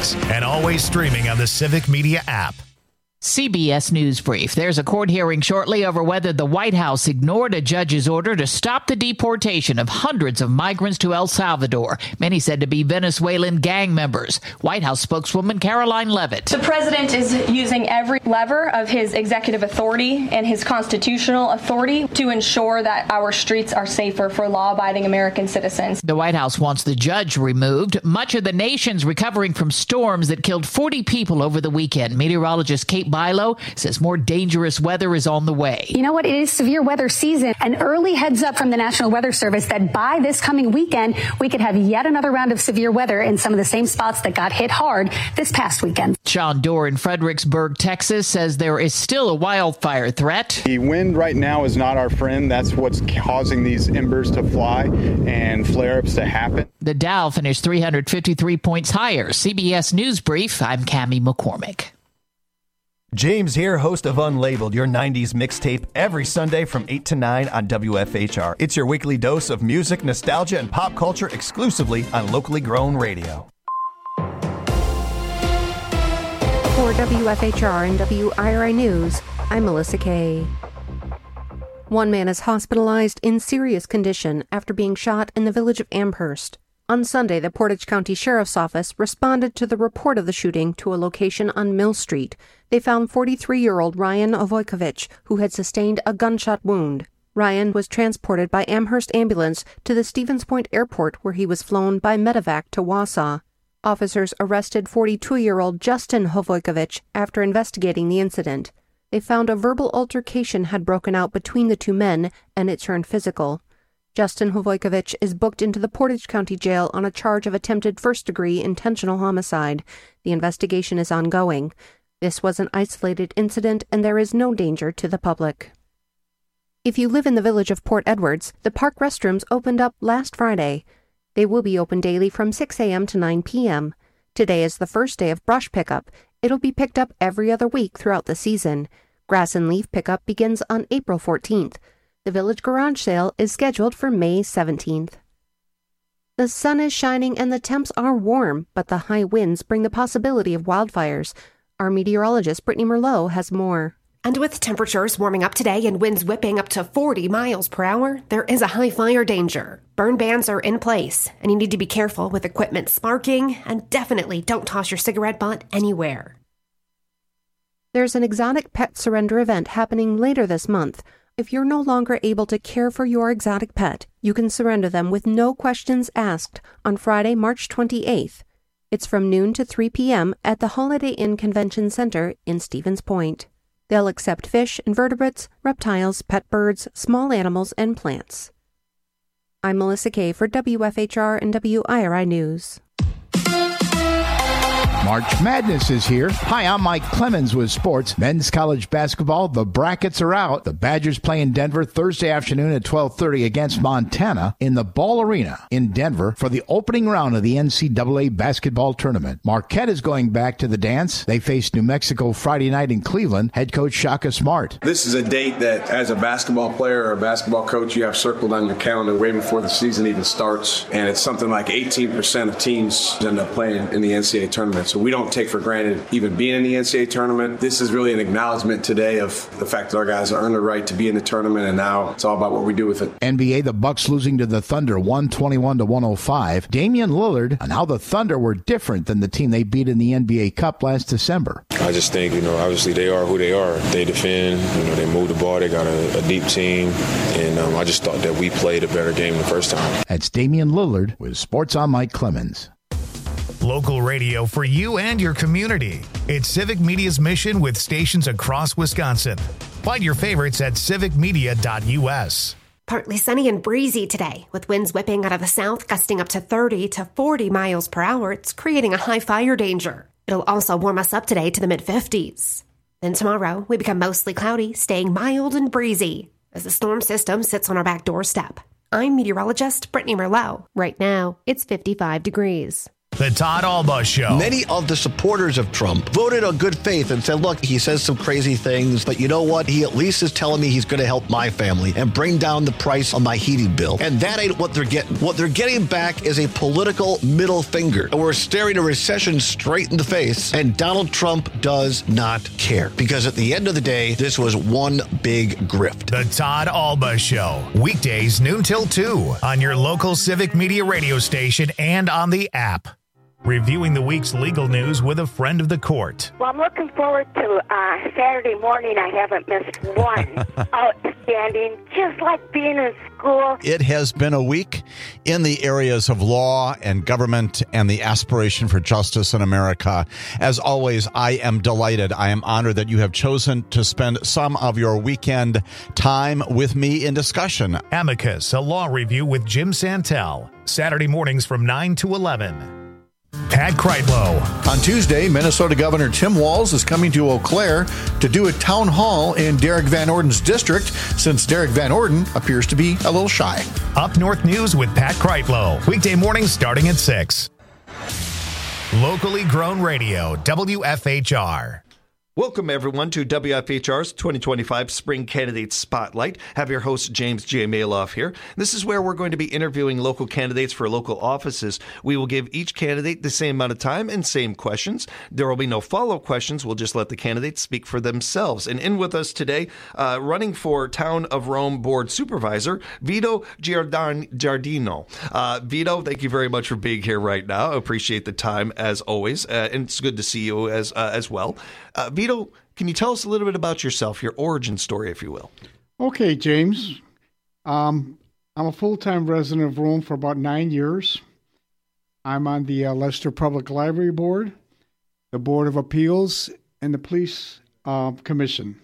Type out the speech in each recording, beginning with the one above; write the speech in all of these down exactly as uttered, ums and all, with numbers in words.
six, and always streaming on the Civic Media app. C B S News Brief. There's a court hearing shortly over whether the White House ignored a judge's order to stop the deportation of hundreds of migrants to El Salvador, many said to be Venezuelan gang members. White House spokeswoman Caroline Leavitt. The president is using every lever of his executive authority and his constitutional authority to ensure that our streets are safer for law-abiding American citizens. The White House wants the judge removed. Much of the nation's recovering from storms that killed forty people over the weekend. Meteorologist Kate Bilo says more dangerous weather is on the way. You know what? It is severe weather season. An early heads up from the National Weather Service that by this coming weekend, we could have yet another round of severe weather in some of the same spots that got hit hard this past weekend. Sean Dorr in Fredericksburg, Texas, says there is still a wildfire threat. The wind right now is not our friend. That's what's causing these embers to fly and flare-ups to happen. The Dow finished three hundred fifty-three points higher. C B S News Brief, I'm Cammie McCormick. James here, host of Unlabeled, your nineties mixtape, every Sunday from eight to nine on W F H R. It's your weekly dose of music, nostalgia, and pop culture exclusively on locally grown radio. For W F H R and W I R I News, I'm Melissa Kay. One man is hospitalized in serious condition after being shot in the village of Amherst. On Sunday, the Portage County Sheriff's Office responded to the report of the shooting to a location on Mill Street. They found forty-three-year-old Ryan Ovojkovic, who had sustained a gunshot wound. Ryan was transported by Amherst ambulance to the Stevens Point Airport, where he was flown by medevac to Wausau. Officers arrested forty-two-year-old Justin Ovojkovic after investigating the incident. They found a verbal altercation had broken out between the two men, and it turned physical. Justin Ovojkovic is booked into the Portage County Jail on a charge of attempted first-degree intentional homicide. The investigation is ongoing. This was an isolated incident, and there is no danger to the public. If you live in the village of Port Edwards, the park restrooms opened up last Friday. They will be open daily from six a.m. to nine p.m. Today is the first day of brush pickup. It'll be picked up every other week throughout the season. Grass and leaf pickup begins on April fourteenth. The village garage sale is scheduled for May seventeenth. The sun is shining and the temps are warm, but the high winds bring the possibility of wildfires. Our meteorologist Brittany Merlot has more. And with temperatures warming up today and winds whipping up to forty miles per hour, there is a high fire danger. Burn bans are in place, and you need to be careful with equipment sparking, and definitely don't toss your cigarette butt anywhere. There's an exotic pet surrender event happening later this month. If you're no longer able to care for your exotic pet, you can surrender them with no questions asked on Friday, March twenty-eighth. It's from noon to three p.m. at the Holiday Inn Convention Center in Stevens Point. They'll accept fish, invertebrates, reptiles, pet birds, small animals, and plants. I'm Melissa Kay for W F H R and W I R I News. March Madness is here. Hi, I'm Mike Clemens with sports. Men's college basketball, the brackets are out. The Badgers play in Denver Thursday afternoon at twelve thirty against Montana in the Ball Arena in Denver for the opening round of the N C double A basketball tournament. Marquette is going back to the dance. They face New Mexico Friday night in Cleveland. Head coach Shaka Smart. This is a date that, as a basketball player or a basketball coach, you have circled on your calendar way before the season even starts. And it's something like eighteen percent of teams end up playing in the N C double A tournament. So we don't take for granted even being in the N C double A tournament. This is really an acknowledgement today of the fact that our guys earned the right to be in the tournament, and now it's all about what we do with it. N B A, the Bucks losing to the Thunder one twenty-one to one oh five. Damian Lillard on how the Thunder were different than the team they beat in the N B A Cup last December. I just think, you know, obviously they are who they are. They defend, you know, they move the ball, they got a, a deep team, and um, I just thought that we played a better game the first time. That's Damian Lillard with Sports on Mike Clemens. Local radio for you and your community. It's Civic Media's mission with stations across Wisconsin. Find your favorites at civic media dot u s. Partly sunny and breezy today, with winds whipping out of the south, gusting up to thirty to forty miles per hour. It's creating a high fire danger. It'll also warm us up today to the mid-fifties. Then tomorrow, we become mostly cloudy, staying mild and breezy as the storm system sits on our back doorstep. I'm meteorologist Brittany Merlot. Right now, it's fifty-five degrees. The Todd Alba Show. Many of the supporters of Trump voted on good faith and said, look, he says some crazy things, but you know what? He at least is telling me he's going to help my family and bring down the price on my heating bill. And that ain't what they're getting. What they're getting back is a political middle finger. And we're staring a recession straight in the face. And Donald Trump does not care. Because at the end of the day, this was one big grift. The Todd Alba Show. Weekdays noon till two on your local Civic Media radio station and on the app. Reviewing the week's legal news with a friend of the court. Well, I'm looking forward to uh, Saturday morning. I haven't missed one. Outstanding, just like being in school. It has been a week in the areas of law and government and the aspiration for justice in America. As always, I am delighted. I am honored that you have chosen to spend some of your weekend time with me in discussion. Amicus, a law review with Jim Santel. Saturday mornings from nine to eleven. Pat Kreitlow. On Tuesday, Minnesota Governor Tim Walz is coming to Eau Claire to do a town hall in Derek Van Orden's district, since Derek Van Orden appears to be a little shy. Up North News with Pat Kreitlow. Weekday mornings starting at six. Locally grown radio, W F H R. Welcome, everyone, to W F H R's twenty twenty-five Spring Candidate Spotlight. Have your host, James J. Maloff, here. This is where we're going to be interviewing local candidates for local offices. We will give each candidate the same amount of time and same questions. There will be no follow-up questions. We'll just let the candidates speak for themselves. And in with us today, uh, running for Town of Rome Board Supervisor, Vito Giardan- Giardino. Uh, Vito, thank you very much for being here right now. I appreciate the time, as always, uh, and it's good to see you as, uh, as well. Uh, Vito, can you tell us a little bit about yourself, your origin story, if you will? Okay, James. Um, I'm a full-time resident of Rome for about nine years. I'm on the uh, Leicester Public Library Board, the Board of Appeals, and the Police uh, Commission.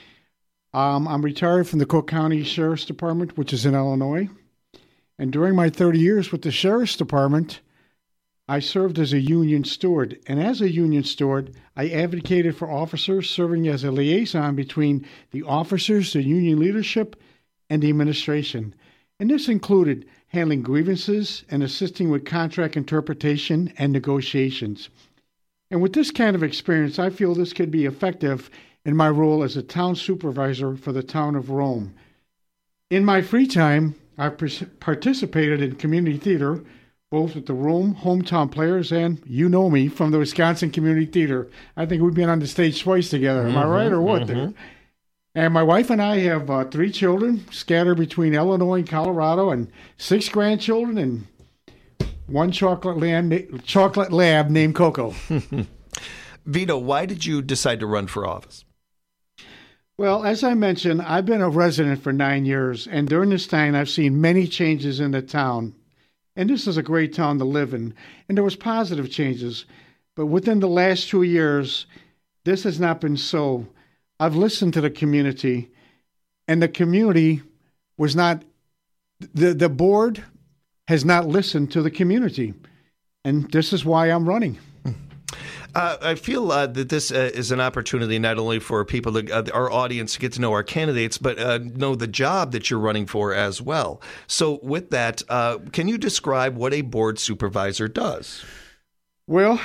Um, I'm retired from the Cook County Sheriff's Department, which is in Illinois. And during my thirty years with the Sheriff's Department, I served as a union steward, and as a union steward, I advocated for officers, serving as a liaison between the officers, the union leadership, and the administration. And this included handling grievances and assisting with contract interpretation and negotiations. And with this kind of experience, I feel this could be effective in my role as a town supervisor for the town of Rome. In my free time, I've participated in community theater, both with the Rome hometown players and, you know me, from the Wisconsin Community Theater. I think we've been on the stage twice together. Am mm-hmm, I right or what? Mm-hmm. And my wife and I have uh, three children scattered between Illinois and Colorado, and six grandchildren and one chocolate lab, chocolate lab named Coco. Vito, why did you decide to run for office? Well, as I mentioned, I've been a resident for nine years, and during this time I've seen many changes in the town. And this is a great town to live in. And there was positive changes. But within the last two years, this has not been so. I've listened to the community, and the community was not, the, the board has not listened to the community. And this is why I'm running. Uh, I feel uh, that this uh, is an opportunity not only for people, to, uh, our audience, to get to know our candidates, but uh, know the job that you're running for as well. So with that, uh, can you describe what a board supervisor does? Well,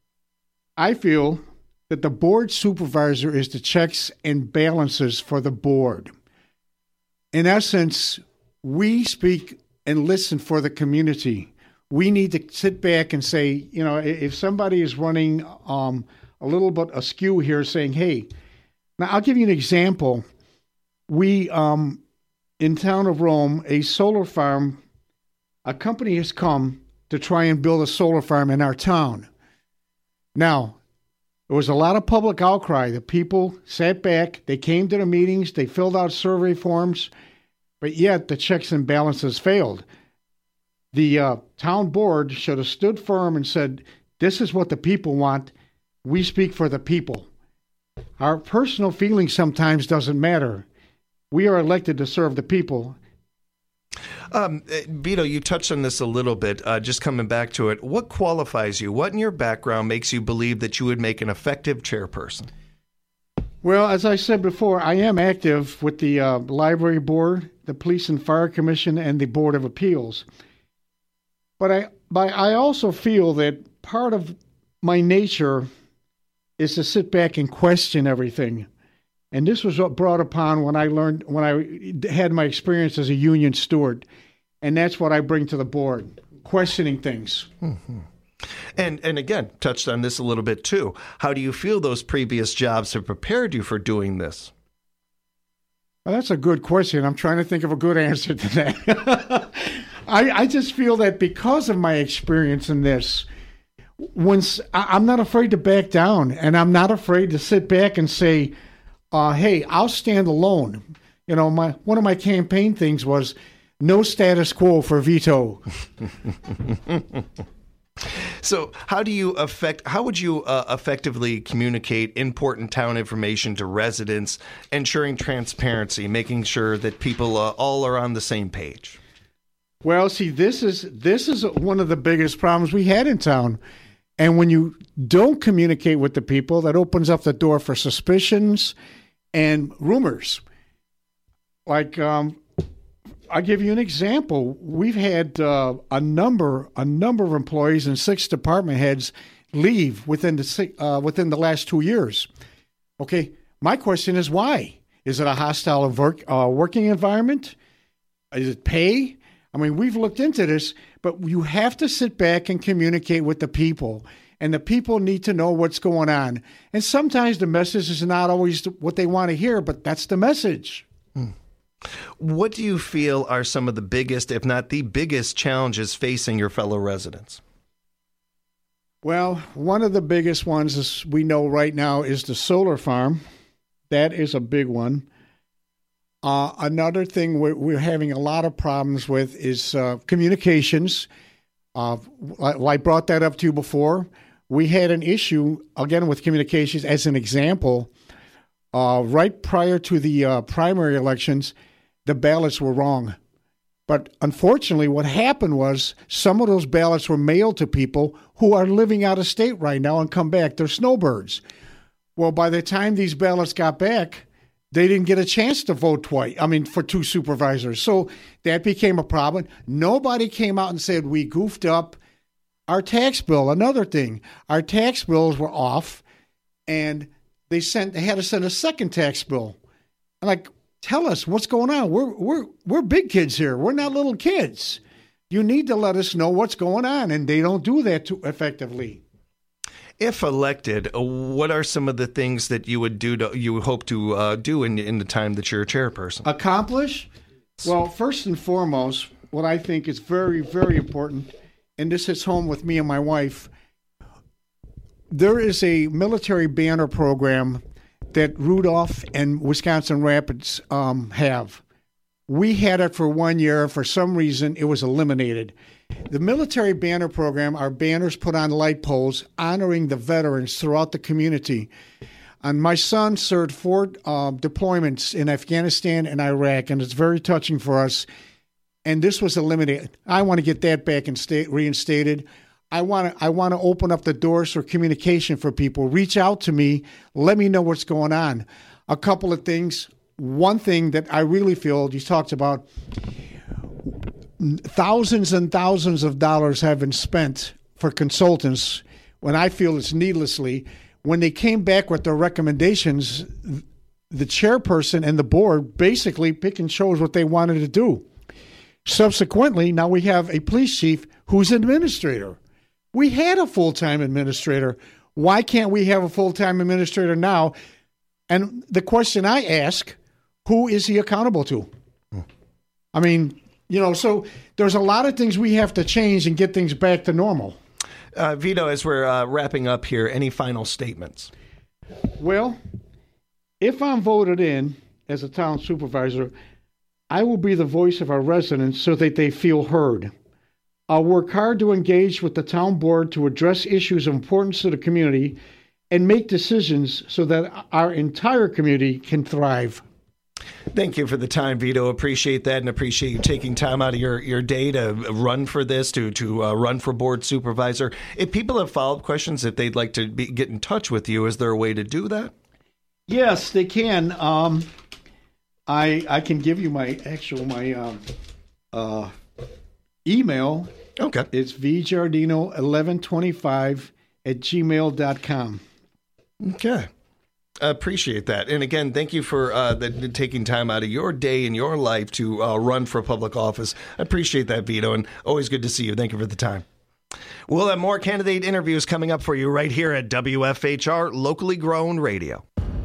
I feel that the board supervisor is the checks and balances for the board. In essence, we speak and listen for the community. We need to sit back and say, you know, if somebody is running um, a little bit askew here, saying, hey, now I'll give you an example. We, um, in town of Rome, a solar farm, a company has come to try and build a solar farm in our town. Now, there was a lot of public outcry. The people sat back, they came to the meetings, they filled out survey forms, but yet the checks and balances failed. The uh, town board should have stood firm and said, this is what the people want. We speak for the people. Our personal feelings sometimes doesn't matter. We are elected to serve the people. Um, Vito, you touched on this a little bit, uh, just coming back to it. What qualifies you? What in your background makes you believe that you would make an effective chairperson? Well, as I said before, I am active with the uh, Library Board, the Police and Fire Commission, and the Board of Appeals. But I but I also feel that part of my nature is to sit back and question everything. And this was brought upon when I learned, when I had my experience as a union steward. And that's what I bring to the board, questioning things. Mm-hmm. And and again, touched on this a little bit too. How do you feel those previous jobs have prepared you for doing this? Well, that's a good question. I'm trying to think of a good answer to that. I, I just feel that because of my experience in this, once I'm not afraid to back down, and I'm not afraid to sit back and say, uh, hey, I'll stand alone. You know, my one of my campaign things was no status quo for Vito. So how do you affect, how would you uh, effectively communicate important town information to residents, ensuring transparency, making sure that people uh, all are on the same page? Well, see, this is this is one of the biggest problems we had in town. And when you don't communicate with the people, that opens up the door for suspicions and rumors. Like, um, I'll give you an example. We've had uh, a number, a number of employees and six department heads leave within the uh, within the last two years. Okay, my question is why? Is it a hostile work, uh, working environment? Is it pay? I mean, we've looked into this, but you have to sit back and communicate with the people, and the people need to know what's going on. And sometimes the message is not always what they want to hear, but that's the message. Hmm. What do you feel are some of the biggest, if not the biggest, challenges facing your fellow residents? Well, one of the biggest ones is we know right now is the solar farm. That is a big one. Uh, another thing we're, we're having a lot of problems with is uh, communications. Uh, I, I brought that up to you before. We had an issue, again, with communications as an example. Uh, right prior to the uh, primary elections, the ballots were wrong. But unfortunately, what happened was some of those ballots were mailed to people who are living out of state right now and come back. They're snowbirds. Well, by the time these ballots got back, they didn't get a chance to vote twice. I mean, for two supervisors. So that became a problem. Nobody came out and said, we goofed up. Our tax bill, another thing, our tax bills were off, and they sent. They had to send a second tax bill. I'm like, tell us what's going on. We're we're we're big kids here. We're not little kids. You need to let us know what's going on, and they don't do that too effectively. If elected, what are some of the things that you would do to you hope to uh, do in in the time that you're a chairperson? Accomplish? Well, first and foremost, what I think is very very important, and this hits home with me and my wife. There is a military banner program that Rudolph and Wisconsin Rapids um, have. We had it for one year. For some reason, it was eliminated. The military banner program are banners put on light poles honoring the veterans throughout the community. And my son served four uh, deployments in Afghanistan and Iraq, and it's very touching for us. And this was eliminated. I want to get that back and sta- reinstated. I want to I want to open up the doors for communication for people. Reach out to me. Let me know what's going on. A couple of things. One thing that I really feel, you talked about, thousands and thousands of dollars have been spent for consultants when I feel it's needlessly. When they came back with their recommendations, the chairperson and the board basically pick and chose what they wanted to do. Subsequently, now we have a police chief who's an administrator. We had a full-time administrator. Why can't we have a full-time administrator now? And the question I ask, who is he accountable to? I mean, you know, so there's a lot of things we have to change and get things back to normal. Uh, Vito, as we're uh, wrapping up here, any final statements? Well, if I'm voted in as a town supervisor, I will be the voice of our residents so that they feel heard. I'll work hard to engage with the town board to address issues of importance to the community and make decisions so that our entire community can thrive. Thank you for the time, Vito. Appreciate that, and appreciate you taking time out of your, your day to run for this, to to uh, run for board supervisor. If people have follow-up questions, if they'd like to be, get in touch with you, is there a way to do that? Yes, they can. Um, I I can give you my actual my um, uh, email Okay. It's vgiardino eleven twenty-five at gmail dot com. Okay. I appreciate that. And again, thank you for uh, the, the taking time out of your day and your life to uh, run for public office. I appreciate that, Vito, and always good to see you. Thank you for the time. We'll have more candidate interviews coming up for you right here at W F H R, locally grown radio.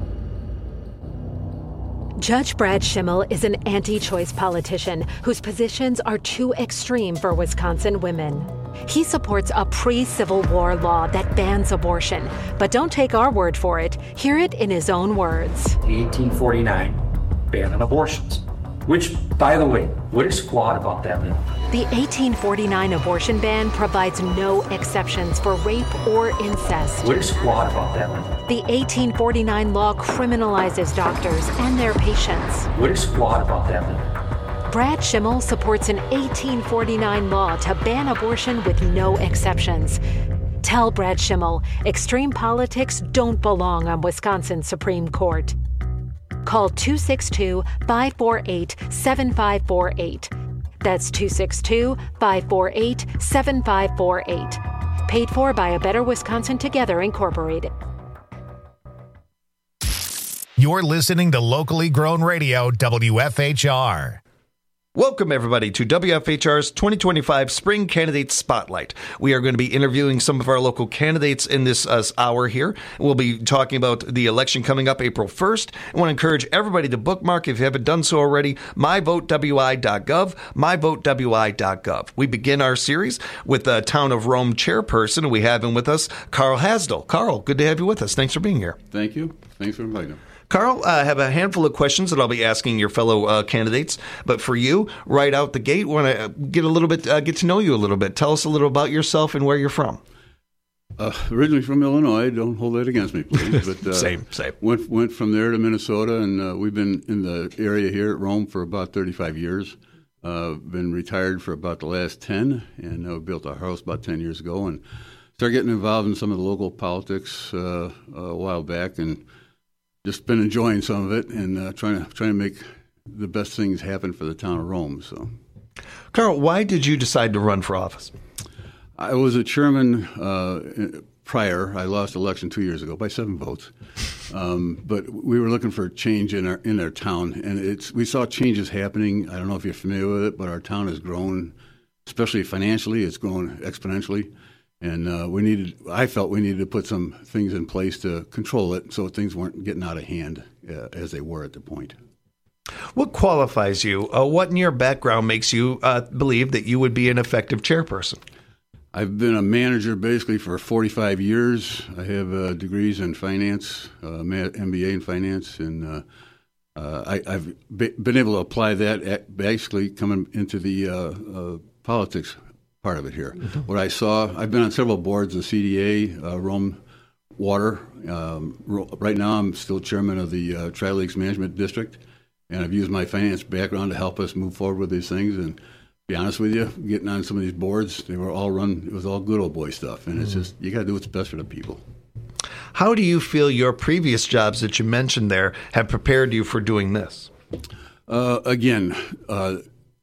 Judge Brad Schimmel is an anti-choice politician whose positions are too extreme for Wisconsin women. He supports a pre-Civil War law that bans abortion. But don't take our word for it. Hear it in his own words. The eighteen forty-nine ban on abortions, which, by the way, what is flawed about that law? The eighteen forty-nine abortion ban provides no exceptions for rape or incest. What is flawed about that law? The eighteen forty-nine law criminalizes doctors and their patients. What is flawed about that law? Brad Schimmel supports an eighteen forty-nine law to ban abortion with no exceptions. Tell Brad Schimmel extreme politics don't belong on Wisconsin's Supreme Court. Call two six two, five four eight, seven five four eight. That's two six two, five four eight, seven five four eight. Paid for by A Better Wisconsin Together, Incorporated. You're listening to locally grown radio, W F H R. Welcome, everybody, to W F H R's twenty twenty-five Spring Candidate Spotlight. We are going to be interviewing some of our local candidates in this uh, hour here. We'll be talking about the election coming up April first. I want to encourage everybody to bookmark, if you haven't done so already, my vote W I dot gov, my vote W I dot gov. We begin our series with the Town of Rome chairperson. We have him with us, Carl Hasdell. Carl, good to have you with us. Thanks for being here. Thank you. Thanks for inviting me. Carl, I uh, have a handful of questions that I'll be asking your fellow uh, candidates. But for you, right out the gate, we want to get a little bit, uh, get to know you a little bit. Tell us a little about yourself and where you're from. Uh, originally from Illinois. Don't hold that against me, please. But uh, same, same. Went went from there to Minnesota, and uh, we've been in the area here at Rome for about thirty-five years. Uh, been retired for about the last ten, and uh, built our house about ten years ago, and started getting involved in some of the local politics uh, a while back, and just been enjoying some of it and uh, trying to trying to make the best things happen for the town of Rome. So, Carl, why did you decide to run for office? I was a chairman uh, prior. I lost election two years ago by seven votes, um, but we were looking for change in our in our town, and it's we saw changes happening. I don't know if you're familiar with it, but our town has grown, especially financially. It's grown exponentially. And uh, we needed, I felt we needed to put some things in place to control it so things weren't getting out of hand uh, as they were at the point. What qualifies you? Uh, what in your background makes you uh, believe that you would be an effective chairperson? I've been a manager basically for forty-five years. I have uh, degrees in finance, uh, M B A in finance, and uh, uh, I, I've be- been able to apply that at basically coming into the uh, uh, politics part of it here. Mm-hmm. What I saw, I've been on several boards, the C D A, uh, Rome Water. Um, right now I'm still chairman of the uh, Tri-Lakes Management District, and I've used my finance background to help us move forward with these things. And to be honest with you, getting on some of these boards, they were all run, it was all good old boy stuff. And mm-hmm. it's just, you got to do what's best for the people. How do you feel your previous jobs that you mentioned there have prepared you for doing this? Uh, again, uh,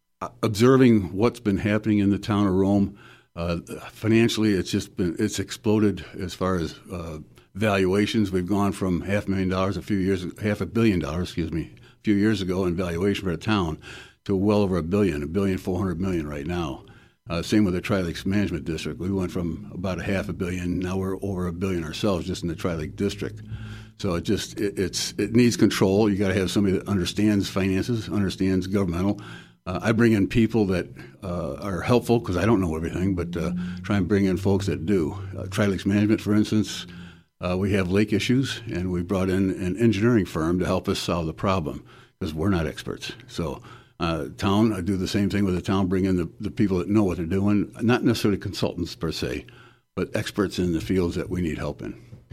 observing what's been happening in the town of Rome, uh, financially, it's just been it's exploded as far as uh, valuations. We've gone from half a million dollars a few years, half a billion dollars, excuse me, a few years ago in valuation for the town to well over a billion, a billion four hundred million right now. Uh, same with the Tri-Lakes Management District. We went from about a half a billion, now we're over a billion ourselves just in the Tri-Lake District. So it just it, it's it needs control. You got to have somebody that understands finances, understands governmental. Uh, I bring in people that uh, are helpful because I don't know everything, but uh, try and bring in folks that do. Uh, Tri-Lakes Management, for instance, uh, we have lake issues, and we brought in an engineering firm to help us solve the problem because we're not experts. So uh, town, I do the same thing with the town, bring in the, the people that know what they're doing, not necessarily consultants per se, but experts in the fields that we need help in.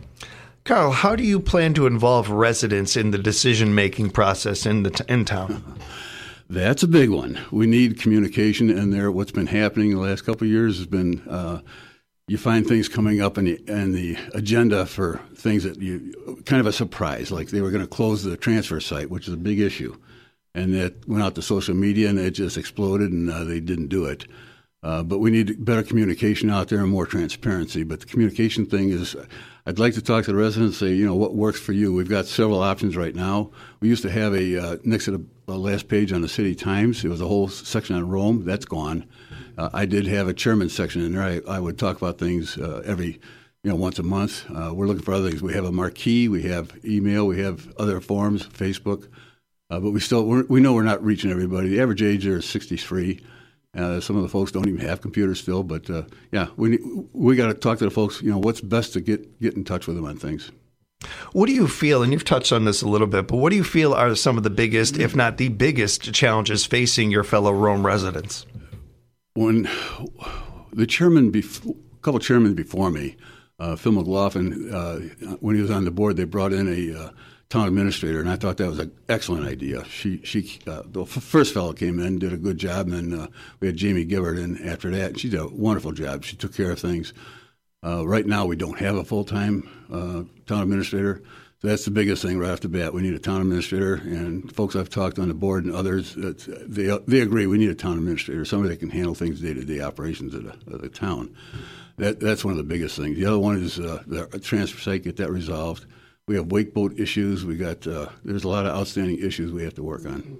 Carl, how do you plan to involve residents in the decision-making process in the t- in town? That's a big one. We need communication in there. What's been happening in the last couple of years has been uh, you find things coming up in the, in the agenda for things that you kind of a surprise, like they were going to close the transfer site, which is a big issue. And that went out to social media and it just exploded and uh, they didn't do it. Uh, but we need better communication out there and more transparency. But the communication thing is, I'd like to talk to the residents and say, you know, what works for you? We've got several options right now. We used to have a, uh, next to the uh, last page on the City Times, it was a whole section on Rome. That's gone. Uh, I did have a chairman section in there. I, I would talk about things uh, every, you know, once a month. Uh, we're looking for other things. We have a marquee, we have email, we have other forums, Facebook. Uh, but we still, we're, we know we're not reaching everybody. The average age there is sixty-three. Uh, some of the folks don't even have computers still, but uh, yeah, we we got to talk to the folks. You know, what's best to get get in touch with them on things. What do you feel, and you've touched on this a little bit, but what do you feel are some of the biggest, if not the biggest, challenges facing your fellow Rome residents? When the chairman, bef- a couple of chairmen before me, uh, Phil McLaughlin, uh, when he was on the board, they brought in a uh, town administrator, and I thought that was an excellent idea. She, she, uh, the f- first fellow came in, did a good job, and then uh, we had Jamie Gibbard in after that. And she did a wonderful job. She took care of things. Uh, right now, we don't have a full-time uh, town administrator, so that's the biggest thing right off the bat. We need a town administrator, and folks I've talked on the board and others, it's, they they agree we need a town administrator, somebody that can handle things day-to-day operations of the, of the town. That that's one of the biggest things. The other one is uh, the transfer site, get that resolved. We have wake boat issues. We got uh, there's a lot of outstanding issues we have to work on.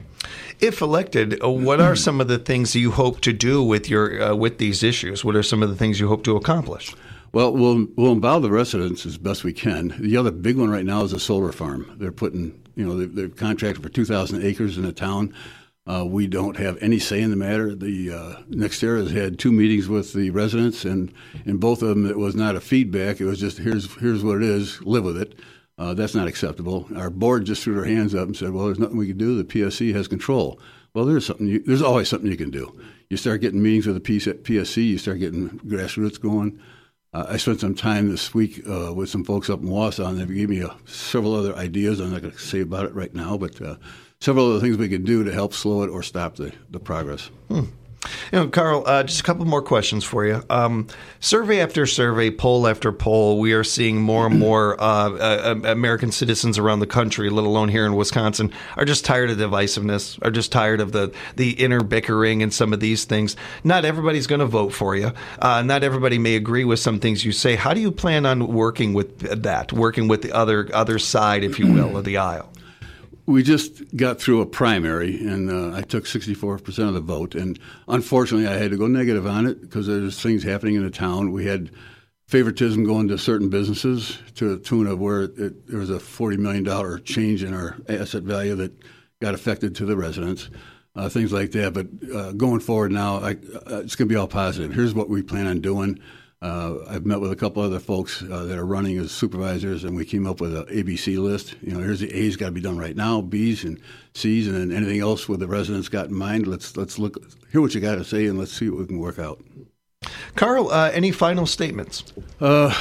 If elected, what are some of the things you hope to do with your uh, with these issues? What are some of the things you hope to accomplish? Well, we'll we'll involve the residents as best we can. The other big one right now is a solar farm. They're putting, you know, they're, they're contracted for two thousand acres in the town. Uh, we don't have any say in the matter. The uh, NextEra has had two meetings with the residents, and in both of them, it was not a feedback. It was just here's here's what it is. Live with it. Uh, that's not acceptable. Our board just threw their hands up and said, "Well, there's nothing we can do. The P S C has control." Well, there's something. You, there's always something you can do. You start getting meetings with the P S C. You start getting grassroots going. Uh, I spent some time this week uh, with some folks up in Wausau, and they gave me uh, several other ideas. I'm not going to say about it right now, but uh, several other things we can do to help slow it or stop the, the progress. Hmm. You know, Carl, uh, just a couple more questions for you. Um, survey after survey, poll after poll, we are seeing more and more uh, uh, American citizens around the country, let alone here in Wisconsin, are just tired of divisiveness, are just tired of the, the inner bickering and some of these things. Not everybody's going to vote for you. Uh, not everybody may agree with some things you say. How do you plan on working with that, working with the other other side, if you will, of the aisle? We just got through a primary, and uh, I took sixty-four percent of the vote. And unfortunately, I had to go negative on it because there's things happening in the town. We had favoritism going to certain businesses to the tune of where it, there was a forty million dollars change in our asset value that got affected to the residents, uh, things like that. But uh, going forward now, I, uh, it's going to be all positive. Here's what we plan on doing. Uh, I've met with a couple other folks uh, that are running as supervisors, and we came up with an A B C list. You know, here's the A's got to be done right now, B's and C's, and then anything else with the residents got in mind. Let's let's look, hear what you got to say, and let's see what we can work out. Carl, uh, any final statements? Uh,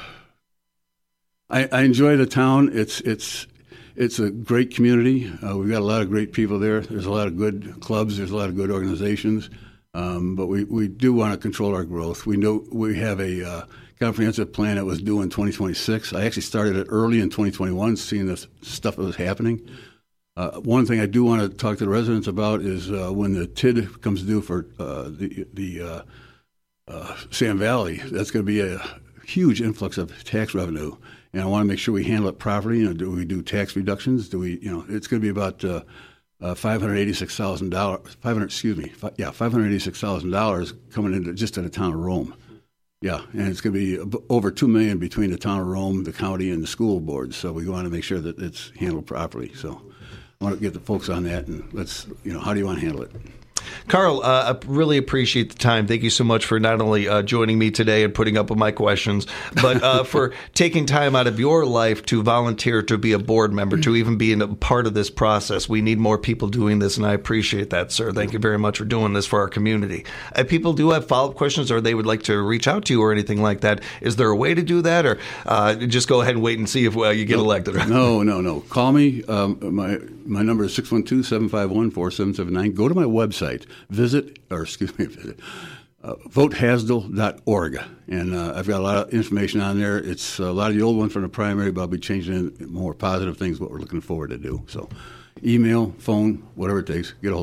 I, I enjoy the town. It's it's it's a great community. Uh, we've got a lot of great people there. There's a lot of good clubs. There's a lot of good organizations. Um, but we, we do want to control our growth. We know we have a uh, comprehensive plan that was due in twenty twenty-six. I actually started it early in twenty twenty-one, seeing the stuff that was happening. Uh, one thing I do want to talk to the residents about is uh, when the T I D comes due for uh, the, the uh, uh, Sam Valley, that's going to be a huge influx of tax revenue. And I want to make sure we handle it properly. You know, do we do tax reductions? Do we, you know, it's going to be about uh, Uh, five hundred eighty-six thousand dollars. Five hundred, excuse me. Fi- yeah, five hundred eighty-six thousand dollars coming into just to the town of Rome. Yeah, and it's going to be over two million between the town of Rome, the county, and the school boards. So we want to make sure that it's handled properly. So I want to get the folks on that, and let's, you know, how do you want to handle it? Carl, uh, I really appreciate the time. Thank you so much for not only uh, joining me today and putting up with my questions, but uh, for taking time out of your life to volunteer to be a board member, to even be a part of this process. We need more people doing this, and I appreciate that, sir. Thank you very much for doing this for our community. If people do have follow-up questions or they would like to reach out to you or anything like that, is there a way to do that, or uh, just go ahead and wait and see if uh, you get no, elected? No, no, no. Call me. Um, my my number is six one two, seven five one, four seven seven nine. Go to my website. Visit, or excuse me, visit, uh, vote hasdell dot org. And uh, I've got a lot of information on there. It's a lot of the old ones from the primary, but I'll be changing in more positive things, what we're looking forward to do. So email, phone, whatever it takes, get a hold of me.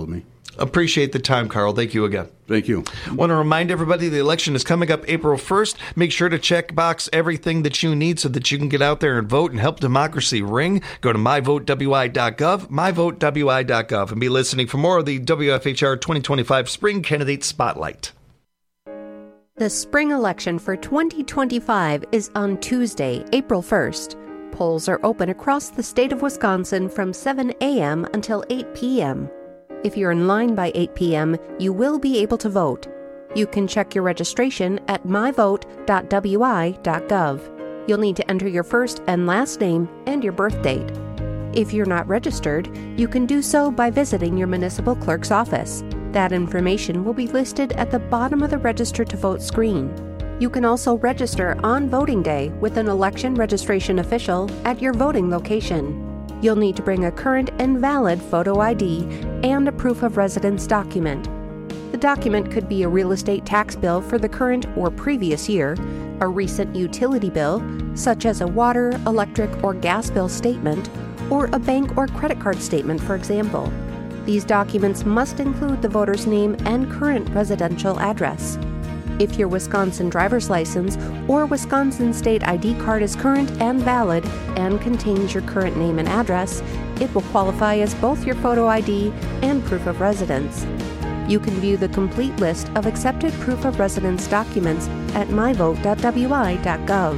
Appreciate the time, Carl. Thank you again. Thank you. Want to remind everybody the election is coming up April first. Make sure to check box everything that you need so that you can get out there and vote and help democracy ring. Go to my vote w i dot gov, my vote w i dot gov, and be listening for more of the W F H R twenty twenty-five Spring Candidate Spotlight. The spring election for twenty twenty-five is on Tuesday, April first. Polls are open across the state of Wisconsin from seven a.m. until eight p.m. If you're in line by eight p.m., you will be able to vote. You can check your registration at my vote dot w i dot gov. You'll need to enter your first and last name and your birth date. If you're not registered, you can do so by visiting your municipal clerk's office. That information will be listed at the bottom of the Register to Vote screen. You can also register on voting day with an election registration official at your voting location. You'll need to bring a current and valid photo I D and a proof of residence document. The document could be a real estate tax bill for the current or previous year, a recent utility bill, such as a water, electric, or gas bill statement, or a bank or credit card statement, for example. These documents must include the voter's name and current residential address. If your Wisconsin driver's license or Wisconsin state I D card is current and valid and contains your current name and address, it will qualify as both your photo I D and proof of residence. You can view the complete list of accepted proof of residence documents at my vote dot w i dot gov.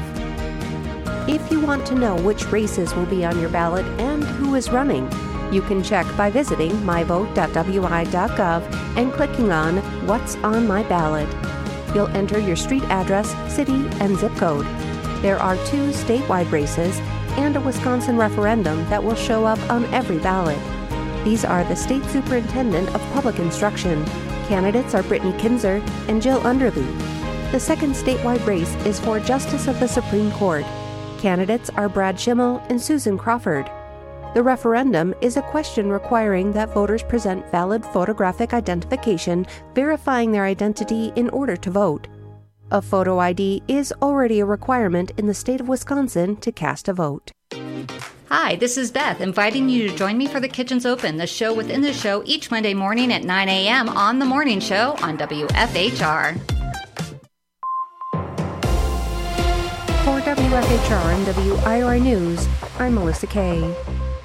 If you want to know which races will be on your ballot and who is running, you can check by visiting my vote dot w i dot gov and clicking on What's on My Ballot. You'll enter your street address, city, and zip code. There are two statewide races and a Wisconsin referendum that will show up on every ballot. These are the State Superintendent of Public Instruction. Candidates are Brittany Kinzer and Jill Underly. The second statewide race is for Justice of the Supreme Court. Candidates are Brad Schimmel and Susan Crawford. The referendum is a question requiring that voters present valid photographic identification verifying their identity in order to vote. A photo I D is already a requirement in the state of Wisconsin to cast a vote. Hi, this is Beth, inviting you to join me for The Kitchen's Open, the show within the show each Monday morning at nine a.m. on The Morning Show on W F H R. For W F H R and W I R I News, I'm Melissa Kay.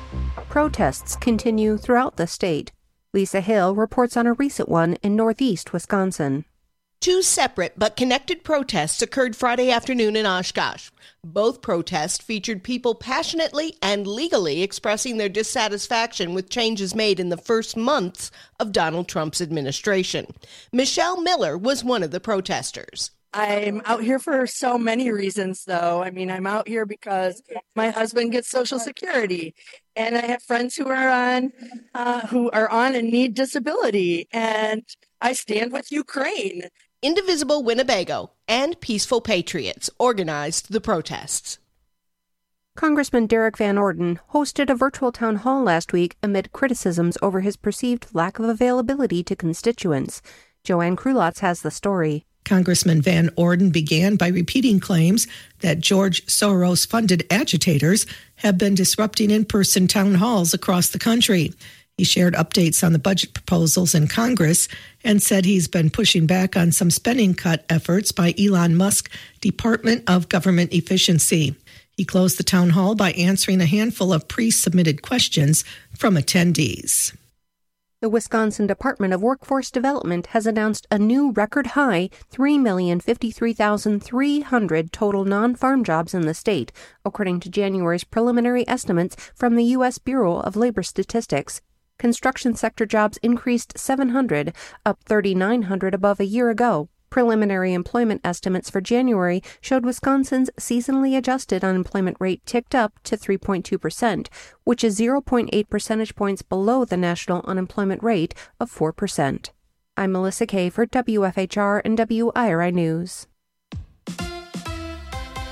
Protests continue throughout the state. Lisa Hill reports on a recent one in northeast Wisconsin. Two separate but connected protests occurred Friday afternoon in Oshkosh. Both protests featured people passionately and legally expressing their dissatisfaction with changes made in the first months of Donald Trump's administration. Michelle Miller was one of the protesters. I'm out here for so many reasons, though. I mean, I'm out here because my husband gets Social Security, and I have friends who are on, uh, who are on and need disability, and I stand with Ukraine. Indivisible Winnebago and Peaceful Patriots organized the protests. Congressman Derek Van Orden hosted a virtual town hall last week amid criticisms over his perceived lack of availability to constituents. Joanne Krulotz has the story. Congressman Van Orden began by repeating claims that George Soros-funded agitators have been disrupting in-person town halls across the country. He shared updates on the budget proposals in Congress and said he's been pushing back on some spending cut efforts by Elon Musk's Department of Government Efficiency. He closed the town hall by answering a handful of pre-submitted questions from attendees. The Wisconsin Department of Workforce Development has announced a new record-high three million fifty-three thousand three hundred total non-farm jobs in the state, according to January's preliminary estimates from the U S Bureau of Labor Statistics. Construction sector jobs increased seven hundred, up thirty-nine hundred above a year ago. Preliminary employment estimates for January showed Wisconsin's seasonally adjusted unemployment rate ticked up to three point two percent, which is zero point eight percentage points below the national unemployment rate of four percent. I'm Melissa Kay for W F H R and W I R I News.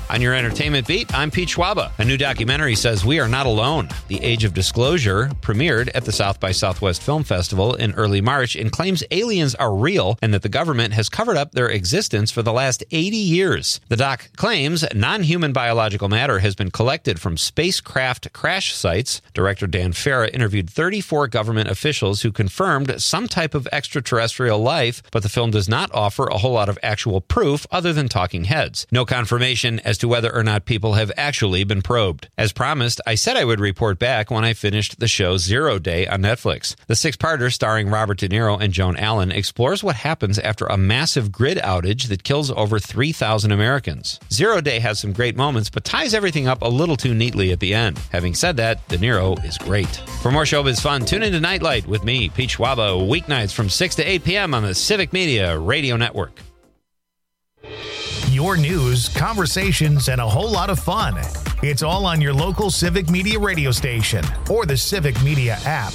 On your entertainment beat, I'm Pete Schwaba. A new documentary says we are not alone. The Age of Disclosure premiered at the South by Southwest Film Festival in early March and claims aliens are real and that the government has covered up their existence for the last eighty years. The doc claims non-human biological matter has been collected from spacecraft crash sites. Director Dan Farah interviewed thirty-four government officials who confirmed some type of extraterrestrial life, but the film does not offer a whole lot of actual proof other than talking heads. No confirmation as to whether or not people have actually been probed. As promised, I said I would report back when I finished the show Zero Day on Netflix. The six-parter starring Robert De Niro and Joan Allen explores what happens after a massive grid outage that kills over three thousand Americans. Zero Day has some great moments, but ties everything up a little too neatly at the end. Having said that, De Niro is great. For more showbiz fun, tune into Nightlight with me, Pete Schwaba, weeknights from six to eight p.m. on the Civic Media Radio Network. Your news, conversations, and a whole lot of fun. It's all on your local Civic Media radio station or the Civic Media app.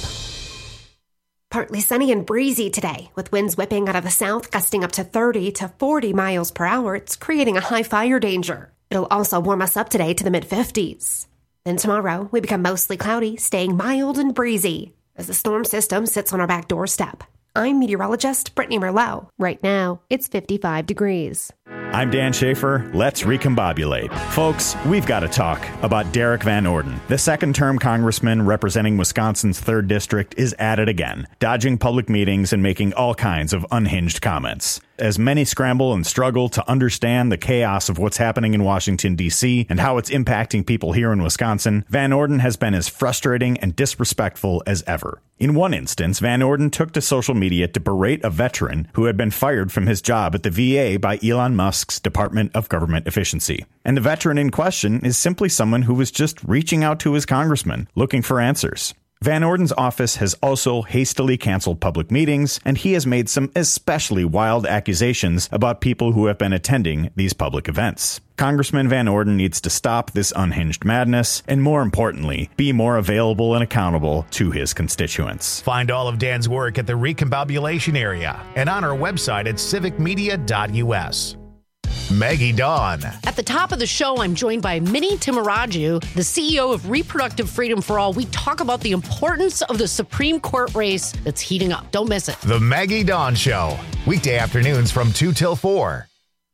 Partly sunny and breezy today, with winds whipping out of the south, gusting up to thirty to forty miles per hour. It's creating a high fire danger. It'll also warm us up today to the mid-fifties. Then tomorrow, we become mostly cloudy, staying mild and breezy as the storm system sits on our back doorstep. I'm meteorologist Brittany Merlot. Right now, it's fifty-five degrees. I'm Dan Schaefer. Let's recombobulate. Folks, we've got to talk about Derek Van Orden. The second-term congressman representing Wisconsin's third District is at it again, dodging public meetings and making all kinds of unhinged comments. As many scramble and struggle to understand the chaos of what's happening in Washington, D C and how it's impacting people here in Wisconsin, Van Orden has been as frustrating and disrespectful as ever. In one instance, Van Orden took to social media to berate a veteran who had been fired from his job at the V A by Elon Musk's Department of Government Efficiency. And the veteran in question is simply someone who was just reaching out to his congressman, looking for answers. Van Orden's office has also hastily canceled public meetings, and he has made some especially wild accusations about people who have been attending these public events. Congressman Van Orden needs to stop this unhinged madness, and more importantly, be more available and accountable to his constituents. Find all of Dan's work at the Recombobulation area and on our website at civic media dot u s. Maggie Dawn. At the top of the show, I'm joined by Minnie Timaraju, the C E O of Reproductive Freedom for All. We talk about the importance of the Supreme Court race that's heating up. Don't miss it. The Maggie Dawn Show, weekday afternoons from two till four.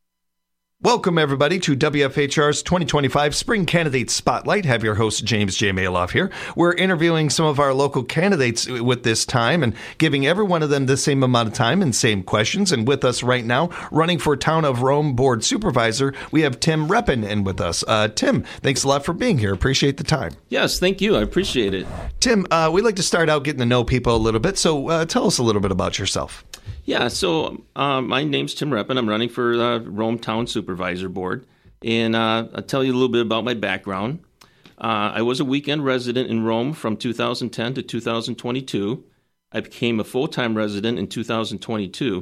Welcome, everybody, to W F H R's twenty twenty-five Spring Candidate Spotlight. Have your host, James J. Maloff, here. We're interviewing some of our local candidates with this time and giving every one of them the same amount of time and same questions. And with us right now, running for Town of Rome Board Supervisor, we have Tim Reppin in with us. Uh, Tim, thanks a lot for being here. Appreciate the time. Yes, thank you. I appreciate it. Tim, uh, we'd like to start out getting to know people a little bit. So uh, tell us a little bit about yourself. Yeah, so uh, my name's Tim Reppin. I'm running for the Rome Town Supervisor Board. And uh, I'll tell you a little bit about my background. Uh, I was a weekend resident in Rome from two thousand ten to two thousand twenty-two. I became a full-time resident in two thousand twenty-two.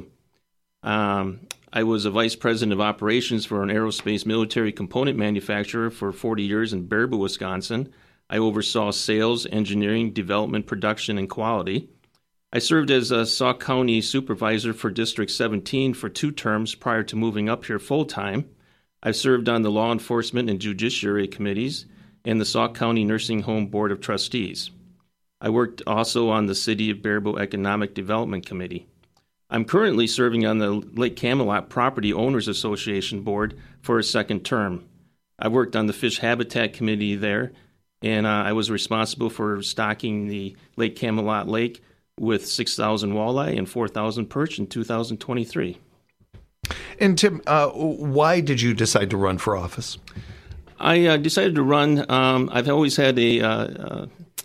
Um, I was a vice president of operations for an aerospace military component manufacturer for forty years in Baraboo, Wisconsin. I oversaw sales, engineering, development, production, and quality. I served as a Sauk County Supervisor for District seventeen for two terms prior to moving up here full-time. I've served on the Law Enforcement and Judiciary Committees and the Sauk County Nursing Home Board of Trustees. I worked also on the City of Baraboo Economic Development Committee. I'm currently serving on the Lake Camelot Property Owners Association Board for a second term. I worked on the Fish Habitat Committee there, and uh, I was responsible for stocking the Lake Camelot Lake with six thousand walleye and four thousand perch in two thousand twenty-three. And Tim, uh, why did you decide to run for office? I uh, decided to run. Um, I've always had a, uh,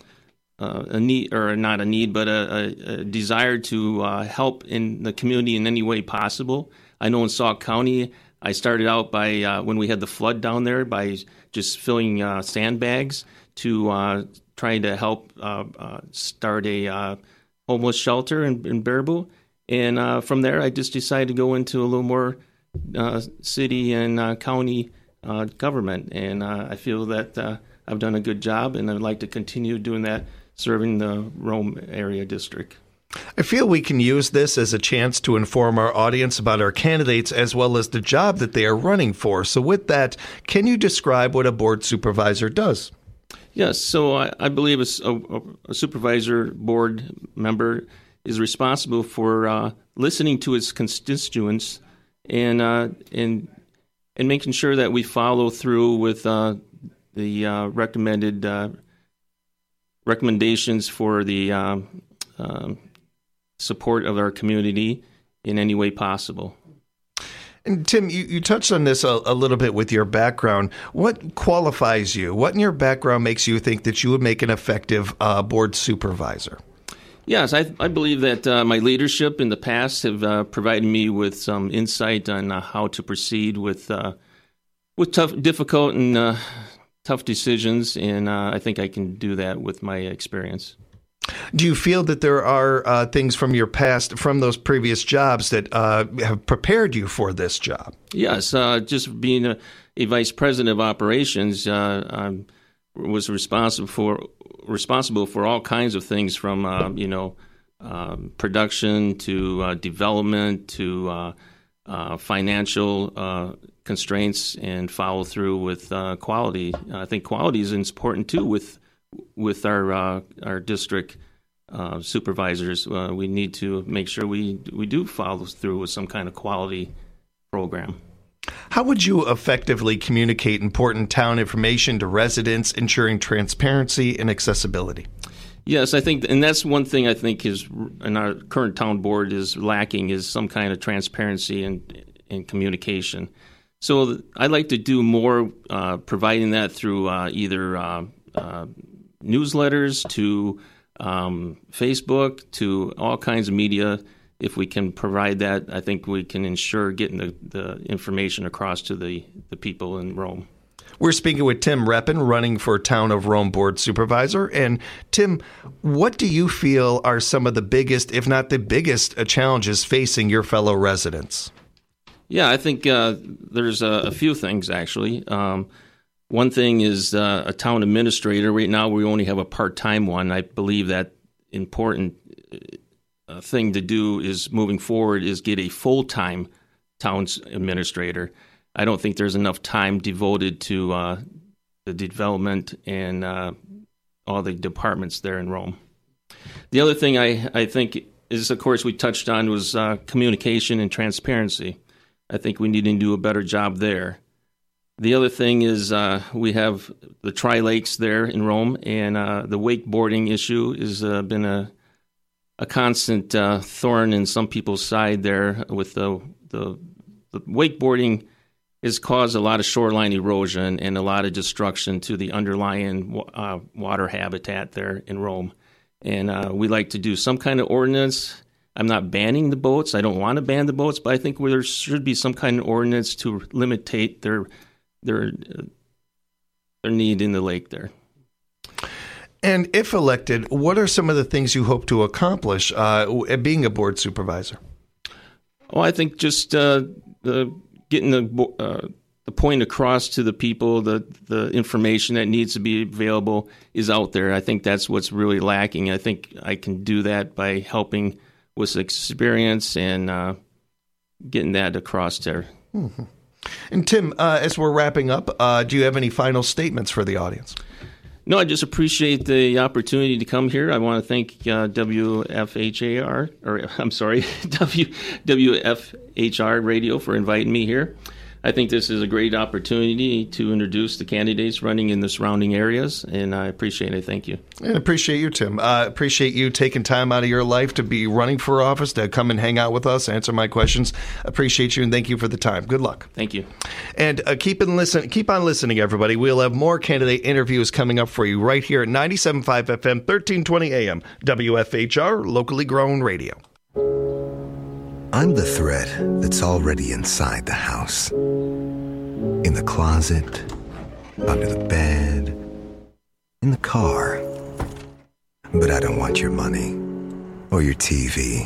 uh, a need, or not a need, but a, a, a desire to uh, help in the community in any way possible. I know in Sauk County, I started out by, uh, when we had the flood down there, by just filling uh, sandbags to uh, trying to help uh, uh, start a uh, homeless shelter in, in Baraboo. And uh, from there, I just decided to go into a little more uh, city and uh, county uh, government. And uh, I feel that uh, I've done a good job, and I'd like to continue doing that, serving the Rome area district. I feel we can use this as a chance to inform our audience about our candidates as well as the job that they are running for. So with that, can you describe what a board supervisor does? Yes, so I, I believe a, a, a supervisor board member is responsible for uh, listening to his constituents and uh, and and making sure that we follow through with uh, the uh, recommended uh, recommendations for the uh, uh, support of our community in any way possible. And Tim, you, you touched on this a, a little bit with your background. What qualifies you? What in your background makes you think that you would make an effective uh, board supervisor? Yes, I, I believe that uh, my leadership in the past have uh, provided me with some insight on uh, how to proceed with uh, with tough, difficult, and uh, tough decisions, and uh, I think I can do that with my experience. Do you feel that there are uh, things from your past, from those previous jobs, that uh, have prepared you for this job? Yes, uh, just being a, a vice president of operations, uh, I was responsible for responsible for all kinds of things, from uh, you know um, production to uh, development to uh, uh, financial uh, constraints and follow through with uh, quality. I think quality is important too with. With our uh, our district uh, supervisors, uh, we need to make sure we we do follow through with some kind of quality program. How would you effectively communicate important town information to residents, ensuring transparency and accessibility? Yes, I think, and that's one thing I think is in our current town board is lacking, is some kind of transparency and and communication. So I'd like to do more, uh, providing that through uh, either uh, uh, newsletters to um, Facebook to all kinds of media. If we can provide that, I think we can ensure getting the, the information across to the, the people in Rome. We're speaking with Tim Reppen, running for Town of Rome Board Supervisor. And Tim, what do you feel are some of the biggest, if not the biggest, uh, challenges facing your fellow residents? Yeah, I think uh, there's a, a few things, actually. Um, One thing is uh, a town administrator. Right now, we only have a part-time one. I believe that important uh, thing to do is moving forward is get a full-time town administrator. I don't think there's enough time devoted to uh, the development and uh, all the departments there in Rome. The other thing I, I think is, of course, we touched on was uh, communication and transparency. I think we need to do a better job there. The other thing is uh, we have the Tri-Lakes there in Rome, and uh, the wakeboarding issue has uh, been a a constant uh, thorn in some people's side there. With the, the the wakeboarding has caused a lot of shoreline erosion and a lot of destruction to the underlying uh, water habitat there in Rome. And uh, we like to do some kind of ordinance. I'm not banning the boats. I don't want to ban the boats, but I think there should be some kind of ordinance to limitate their their their need in the lake there. And if elected, what are some of the things you hope to accomplish uh, being a board supervisor? Oh, I think just uh, the getting the uh, the point across to the people, the the information that needs to be available is out there. I think that's what's really lacking. I think I can do that by helping with experience and uh, getting that across there. Mm-hmm. And Tim, uh, as we're wrapping up, uh, do you have any final statements for the audience? No, I just appreciate the opportunity to come here. I want to thank uh, W F H A R, or I'm sorry, W W F H R Radio for inviting me here. I think this is a great opportunity to introduce the candidates running in the surrounding areas, and I appreciate it. Thank you. And appreciate you, Tim. Uh, appreciate you taking time out of your life to be running for office, to come and hang out with us, answer my questions. Appreciate you, and thank you for the time. Good luck. Thank you. And uh, keep, in listen, keep on listening, everybody. We'll have more candidate interviews coming up for you right here at ninety-seven point five F M, thirteen twenty A M, W F H R, locally grown radio. I'm the threat that's already inside the house. In the closet, under the bed, in the car. But I don't want your money or your T V.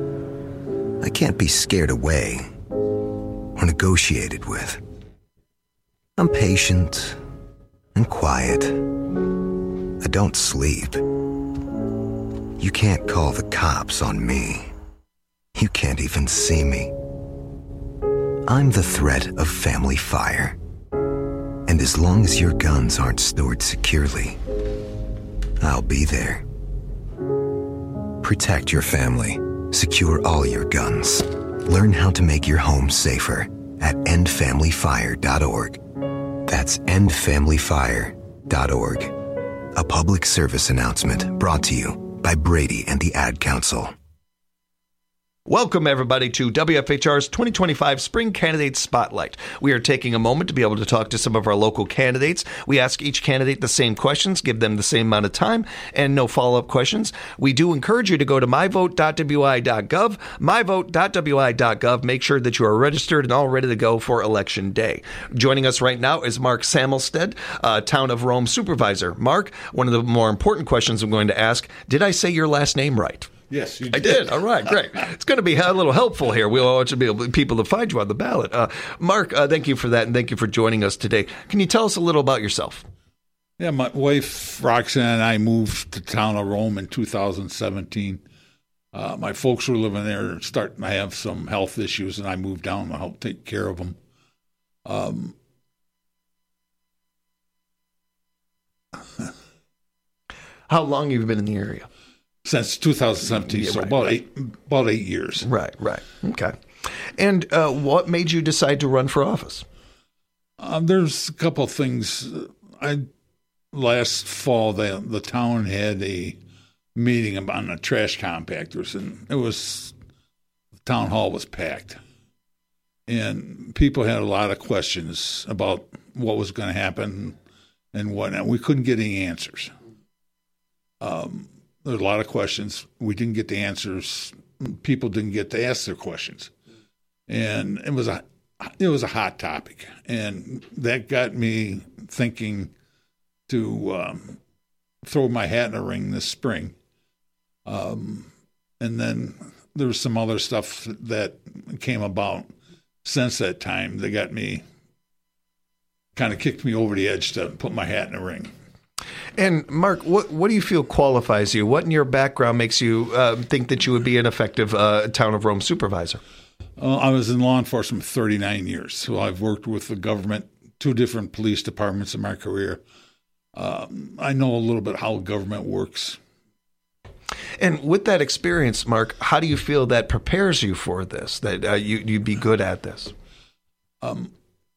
I can't be scared away or negotiated with. I'm patient and quiet. I don't sleep. You can't call the cops on me. You can't even see me. I'm the threat of family fire. And as long as your guns aren't stored securely, I'll be there. Protect your family. Secure all your guns. Learn how to make your home safer at end family fire dot org. That's end family fire dot org. A public service announcement brought to you by Brady and the Ad Council. Welcome, everybody, to W F H R's twenty twenty-five Spring Candidate Spotlight. We are taking a moment to be able to talk to some of our local candidates. We ask each candidate the same questions, give them the same amount of time, and no follow-up questions. We do encourage you to go to my vote dot w i dot gov, my vote dot w i dot gov. Make sure that you are registered and all ready to go for Election Day. Joining us right now is Mark Samelstead, uh, Town of Rome Supervisor. Mark, one of the more important questions I'm going to ask, did I say your last name right? Yes, you did. I did. All right, great. It's going to be a little helpful here. We want to be able, people to find you on the ballot. Uh, Mark, uh, thank you for that, and thank you for joining us today. Can you tell us a little about yourself? Yeah, my wife, Roxanne, and I moved to Town of Rome in two thousand seventeen. Uh, my folks were living there and starting to have some health issues, and I moved down to help take care of them. Um, How long have you been in the area? Since two thousand seventeen, yeah, so right, about right. eight about eight years. Right, right. Okay. And uh, what made you decide to run for office? Um, there's a couple of things. I last fall the the town had a meeting on the trash compactors, and it was the town hall was packed, and people had a lot of questions about what was going to happen and whatnot. We couldn't get any answers. Um. There's a lot of questions. We didn't get the answers. People didn't get to ask their questions, and it was a it was a hot topic, and that got me thinking to um, throw my hat in the ring this spring. Um, and then there was some other stuff that came about since that time that got me kind of kicked me over the edge to put my hat in the ring. And Mark, what what do you feel qualifies you? What in your background makes you uh, think that you would be an effective uh, Town of Rome supervisor? Uh, I was in law enforcement for thirty-nine years, so I've worked with the government, two different police departments in my career. Um, I know a little bit how government works. And with that experience, Mark, how do you feel that prepares you for this, that uh, you, you'd be good at this? Um,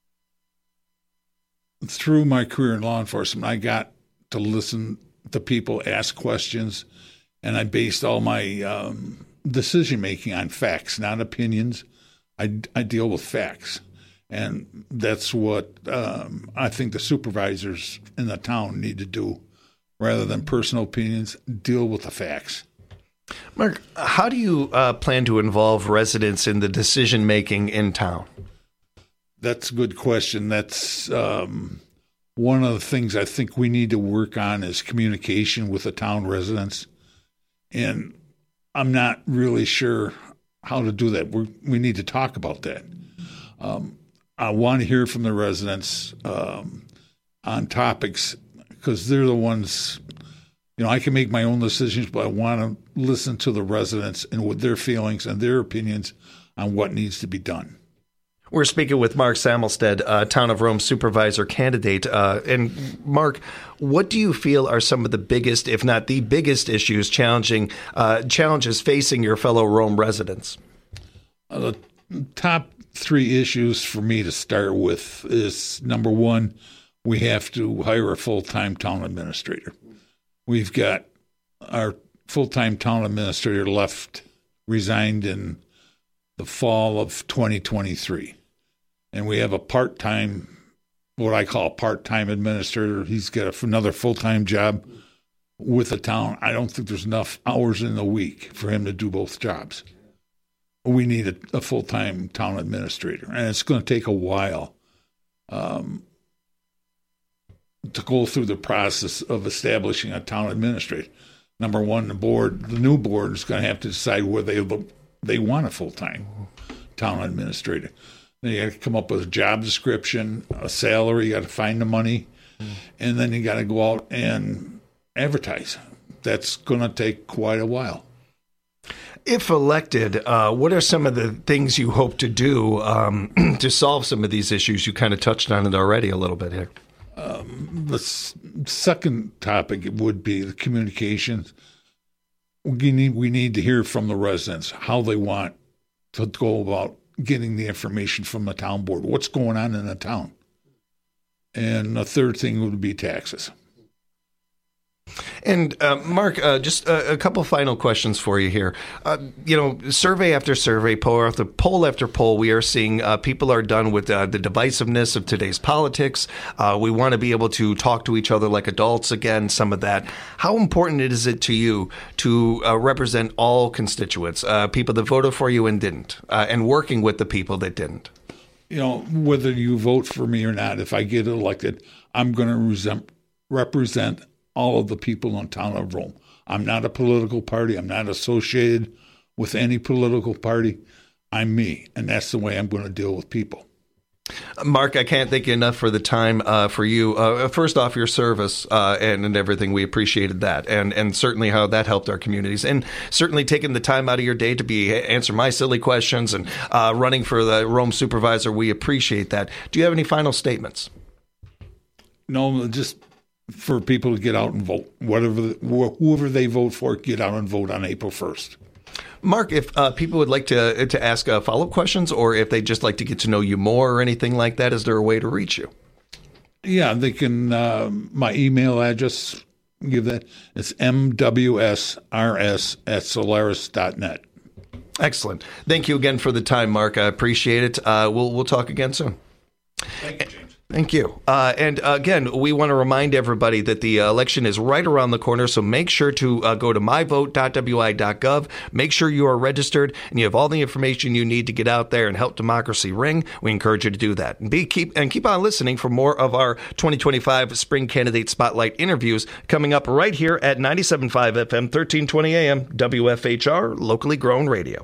through my career in law enforcement, I got to listen to people ask questions, and I based all my um, decision-making on facts, not opinions. I, I deal with facts, and that's what um, I think the supervisors in the town need to do. Rather than personal opinions, deal with the facts. Mark, how do you uh, plan to involve residents in the decision-making in town? That's a good question. That's um, one of the things I think we need to work on is communication with the town residents. And I'm not really sure how to do that. We're, we need to talk about that. Um, I want to hear from the residents um, on topics because they're the ones, you know, I can make my own decisions, but I want to listen to the residents and what their feelings and their opinions on what needs to be done. We're speaking with Mark Samelstead, uh, Town of Rome supervisor candidate. Uh, and Mark, what do you feel are some of the biggest, if not the biggest issues challenging uh, challenges facing your fellow Rome residents? Uh, the top three issues for me to start with is, number one, we have to hire a full-time town administrator. We've got our full-time town administrator left, resigned in the fall of twenty twenty-three. And we have a part-time, what I call a part-time administrator. He's got another full-time job with the town. I don't think there's enough hours in the week for him to do both jobs. We need a, a full-time town administrator, and it's going to take a while um, to go through the process of establishing a town administrator. Number one, the board, the new board is going to have to decide whether they they want a full-time town administrator. They got to come up with a job description, a salary. You got to find the money, mm. and then you got to go out and advertise. that's going to take quite a while. If elected, uh, what are some of the things you hope to do um, to solve some of these issues? You kind of touched on it already a little bit here. Um, the s- second topic would be the communications. We need, we need to hear from the residents how they want to go about getting the information from the town board. What's going on in the town? And the third thing would be taxes. And uh, Mark, uh, just a, a couple final questions for you here. Uh, you know, survey after survey, poll after poll after poll, we are seeing uh, people are done with uh, the divisiveness of today's politics. Uh, we want to be able to talk to each other like adults again, some of that. How important is it to you to uh, represent all constituents, uh, people that voted for you and didn't, uh, and working with the people that didn't? You know, whether you vote for me or not, if I get elected, I'm going to represent all of the people in town of Rome. I'm not a political party. I'm not associated with any political party. I'm me, and that's the way I'm going to deal with people. Mark, I can't thank you enough for the time uh, for you. Uh, first off, your service uh, and, and everything. We appreciated that, and and certainly how that helped our communities, and certainly taking the time out of your day to be answer my silly questions and uh, running for the Rome supervisor. We appreciate that. Do you have any final statements? No, just for people to get out and vote. Whatever, the, whoever they vote for, get out and vote on April first. Mark, if uh, people would like to to ask uh, follow-up questions, or if they'd just like to get to know you more or anything like that, is there a way to reach you? Yeah, they can. Uh, my email address, give that. It's m w s r s at solaris dot net. Excellent. Thank you again for the time, Mark. I appreciate it. Uh, we'll we'll talk again soon. Thank you, James. Thank you. Uh, and uh, again, we want to remind everybody that the uh, election is right around the corner, so make sure to uh, go to my vote dot w i dot gov. Make sure you are registered and you have all the information you need to get out there and help democracy ring. We encourage you to do that. And, be, keep, and keep on listening for more of our twenty twenty-five Spring Candidate Spotlight interviews coming up right here at ninety-seven point five F M, thirteen twenty A M, W F H R, locally grown radio.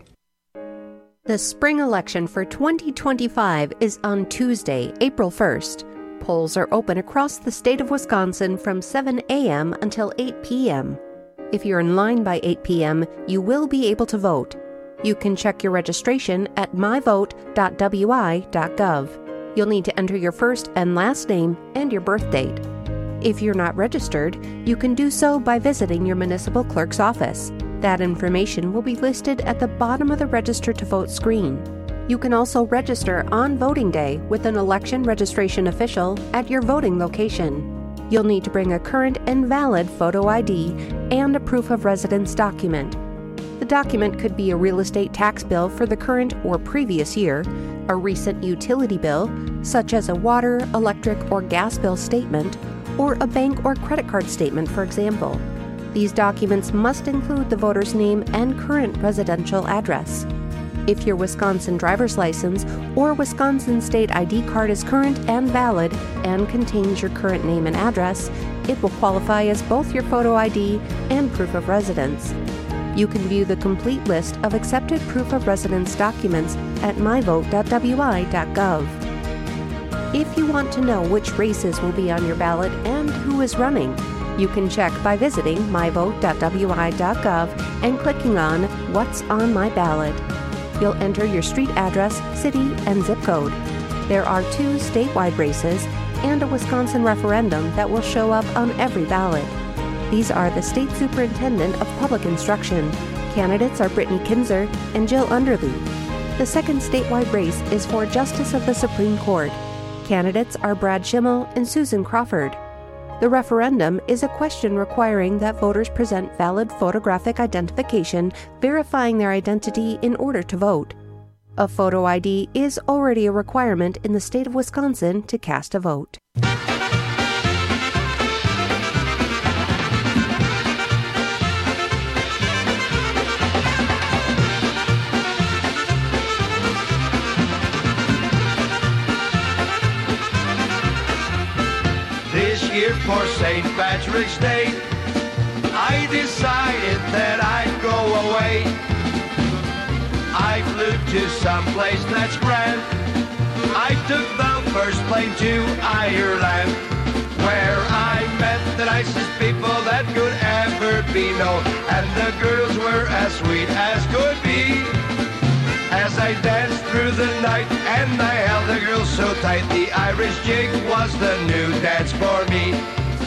The spring election for twenty twenty-five is on Tuesday, April first. Polls are open across the state of Wisconsin from seven a.m. until eight p.m. If you're in line by eight p.m., you will be able to vote. You can check your registration at my vote dot w i dot gov. You'll need to enter your first and last name and your birth date. If you're not registered, you can do so by visiting your municipal clerk's office. That information will be listed at the bottom of the Register to Vote screen. You can also register on voting day with an election registration official at your voting location. You'll need to bring a current and valid photo I D and a proof of residence document. The document could be a real estate tax bill for the current or previous year, a recent utility bill, such as a water, electric, or gas bill statement, or a bank or credit card statement, for example. These documents must include the voter's name and current residential address. If your Wisconsin driver's license or Wisconsin state I D card is current and valid and contains your current name and address, it will qualify as both your photo I D and proof of residence. You can view the complete list of accepted proof of residence documents at my vote dot w i dot gov. If you want to know which races will be on your ballot and who is running, you can check by visiting my vote dot w i dot gov and clicking on What's on My Ballot. You'll enter your street address, city, and zip code. There are two statewide races and a Wisconsin referendum that will show up on every ballot. These are the State Superintendent of Public Instruction. Candidates are Brittany Kinzer and Jill Underly. The second statewide race is for Justice of the Supreme Court. Candidates are Brad Schimmel and Susan Crawford. The referendum is a question requiring that voters present valid photographic identification verifying their identity in order to vote. A photo I D is already a requirement in the state of Wisconsin to cast a vote. Here for Saint Patrick's Day, I decided that I'd go away. I flew to someplace that's grand. I took the first plane to Ireland. where I met the nicest people that could ever be known, and the girls were as sweet as could be. As I danced through the night and I held the girl so tight, the Irish jig was the new dance for me.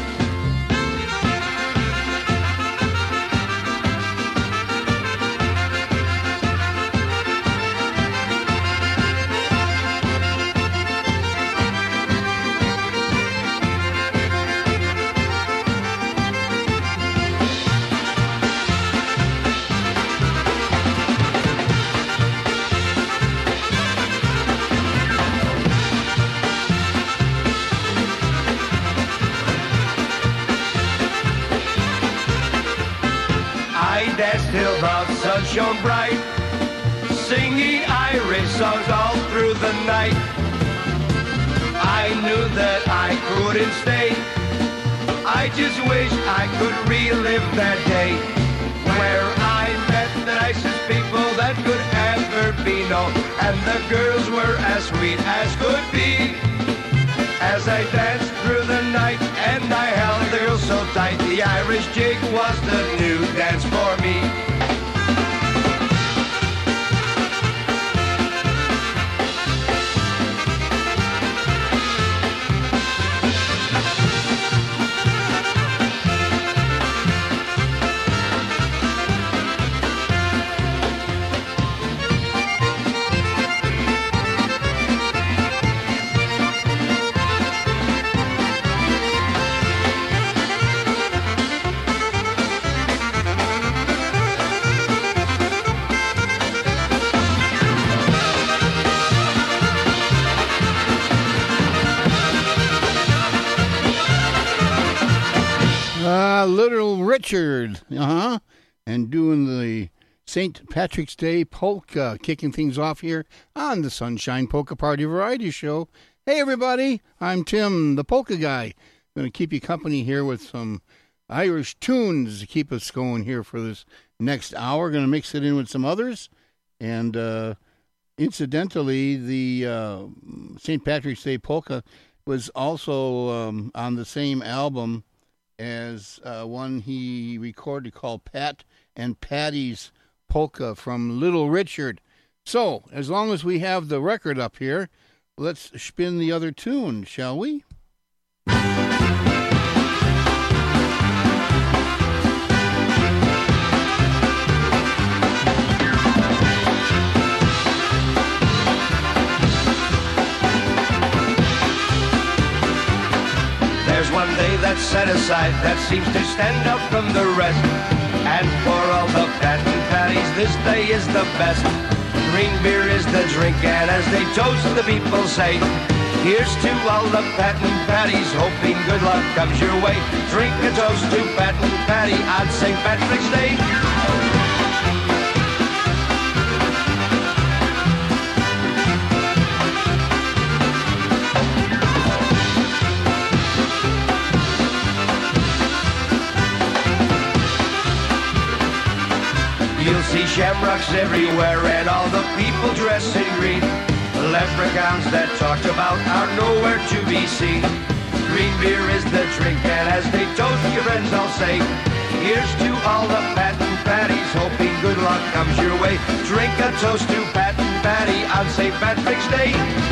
Till the sun shone bright, singing Irish songs all through the night. I knew that I couldn't stay, I just wish I could relive that day, where I met the nicest people that could ever be known, and the girls were as sweet as could be. As I danced through the night and I held the girl so tight, the Irish jig was the new dance for me. Uh, Little Richard, uh-huh, and doing the Saint Patrick's Day polka, kicking things off here on the Sunshine Polka Party Variety Show. Hey, everybody, I'm Tim, the polka guy. Going to keep you company here with some Irish tunes to keep us going here for this next hour. Going to mix it in with some others, and uh, incidentally, the uh, Saint Patrick's Day polka was also um, on the same album as uh, one he recorded called Pat and Patty's Polka from Little Richard. So, as long as we have the record up here, let's spin the other tune, shall we? There's one day that's set aside that seems to stand out from the rest, and for all the Pat and Patties, this day is the best. Green beer is the drink, and as they toast, the people say, here's to all the Pat and Patties, hoping good luck comes your way. Drink a toast to Pat and Patty on Saint Patrick's Day. You'll see shamrocks everywhere and all the people dressed in green. Leprechauns that talked about are nowhere to be seen. Green beer is the drink, and as they toast, your friends all say, here's to all the Pat and Patties, hoping good luck comes your way. Drink a toast to Pat and Patty on Saint Patrick's Day.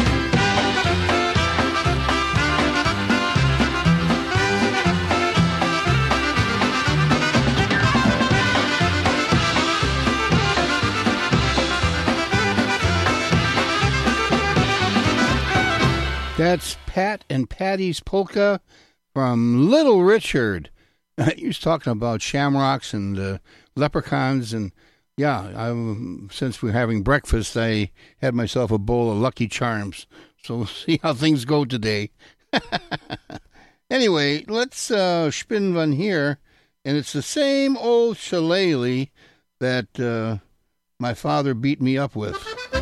That's Pat and Patty's Polka from Little Richard. He was talking about shamrocks and uh, leprechauns, and yeah, I, since we're having breakfast, I had myself a bowl of Lucky Charms. So we'll see how things go today. Anyway, let's uh, spin one here, and it's the same old shillelagh that uh, my father beat me up with.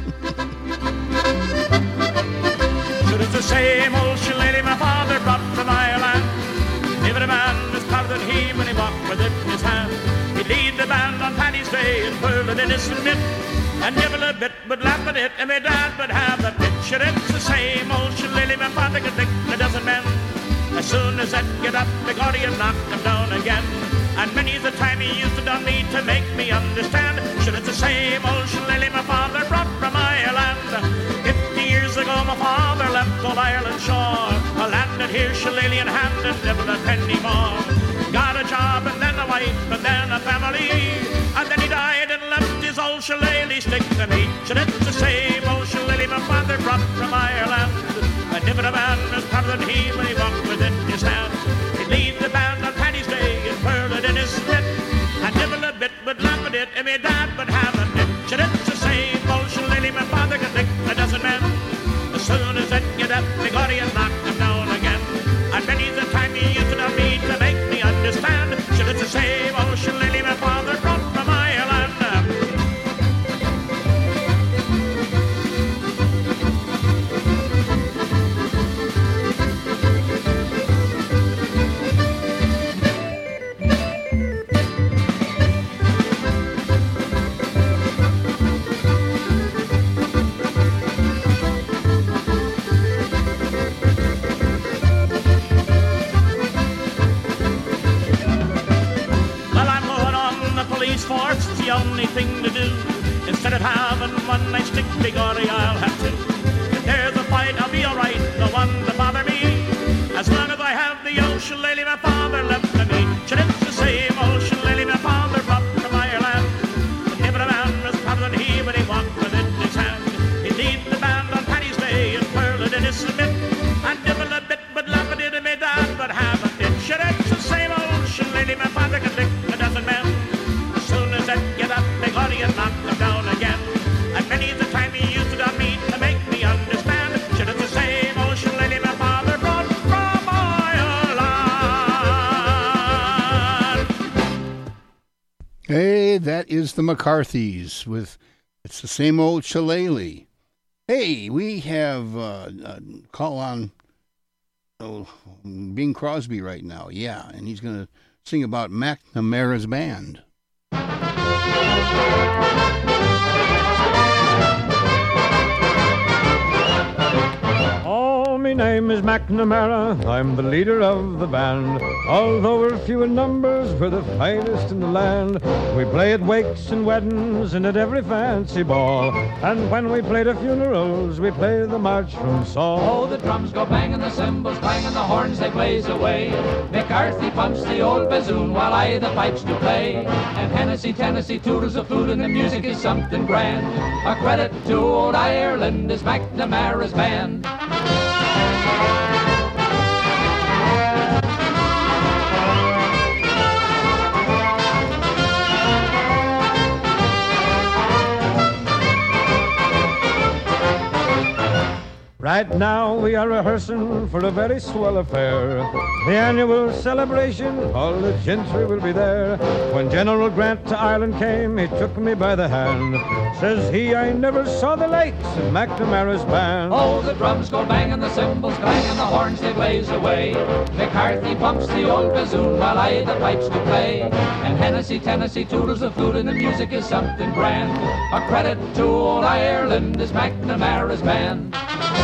It's the same old shillelagh my father brought from Ireland. Every man was prouder than he when he walked with it in his hand. He'd lead the band on Paddy's Day and whirl an innocent bit, and nibble a bit would laugh at it, and my dad would have a picture. It's the same old shillelagh my father could pick a dozen men. As soon as I'd get up, the guardian knocked him down again. And many's the time he used to done me to make me understand. Sure, it's the same old shillelagh my father brought from Ireland. Fifty years ago my father left old Ireland shore. I landed here shillelagh in hand and never a penny more. Got a job and then a wife and then a family. And then he died and left his old shillelagh stick to me. Sure, it's the same old shillelagh my father brought from Ireland. And never a man as proud than he when he walked with it in his hand. He'd lead the band on Paddy's Day and furl it in his spit. And nibble a bit would laugh at it and my dad would have a nip. Sure, it's the same old shillelagh my father could lick a dozen men. As soon as it get up, the guardian knocked him down again. And many's the time he used to tell me to make me understand. Sure, it's the same old shillelagh my father brought from Ireland. Force is the only thing to do. Instead of having one night stick, big Ori, I'll have two. If there's a fight, I'll be alright, no one to bother me. As long as I have the old shillelagh my father left to me. Should it's the same old shillelagh my father brought from Ireland. But never a man was prouder than he when he walked with it in his hand. He'd lead the band on Paddy's Day and furl it in his mitt. And nibble a bit, but laugh at it and my dad would have a fit. Should it's the same old shillelagh my father could lick a dozen men. Get up, big audience, knock them down again. And many's the time he used to done me to make me understand. Should it's the same old shillelagh my father brought from Ireland. Hey, that is the McCarthys with It's the Same Old Shillelagh. Hey, we have uh, a call on oh, Bing Crosby right now. Yeah, and he's going to sing about McNamara's band. Oh, my name is McNamara, I'm the leader of the band. Although we're few in numbers, we're the finest in the land. We play at wakes and weddings and at every fancy ball. And when we play at funerals, we play the march from Saul. Oh, the drums go banging, the cymbals clanging, the horns they blaze away. McCarthy pumps the old bassoon while I the pipes do play. And Hennessy, Tennessee tootles the flute and the music is something grand. A credit to old Ireland is McNamara's band. Right now we are rehearsing for a very swell affair. The annual celebration, all the gentry will be there. When General Grant to Ireland came, he took me by the hand. Says he, I never saw the likes of McNamara's band. Oh, the drums go banging, the cymbals clanging, the horns they blaze away. McCarthy pumps the old bassoon while I the pipes do play. And Hennessy, Tennessee tootles the flute and the music is something grand. A credit to old Ireland is McNamara's band.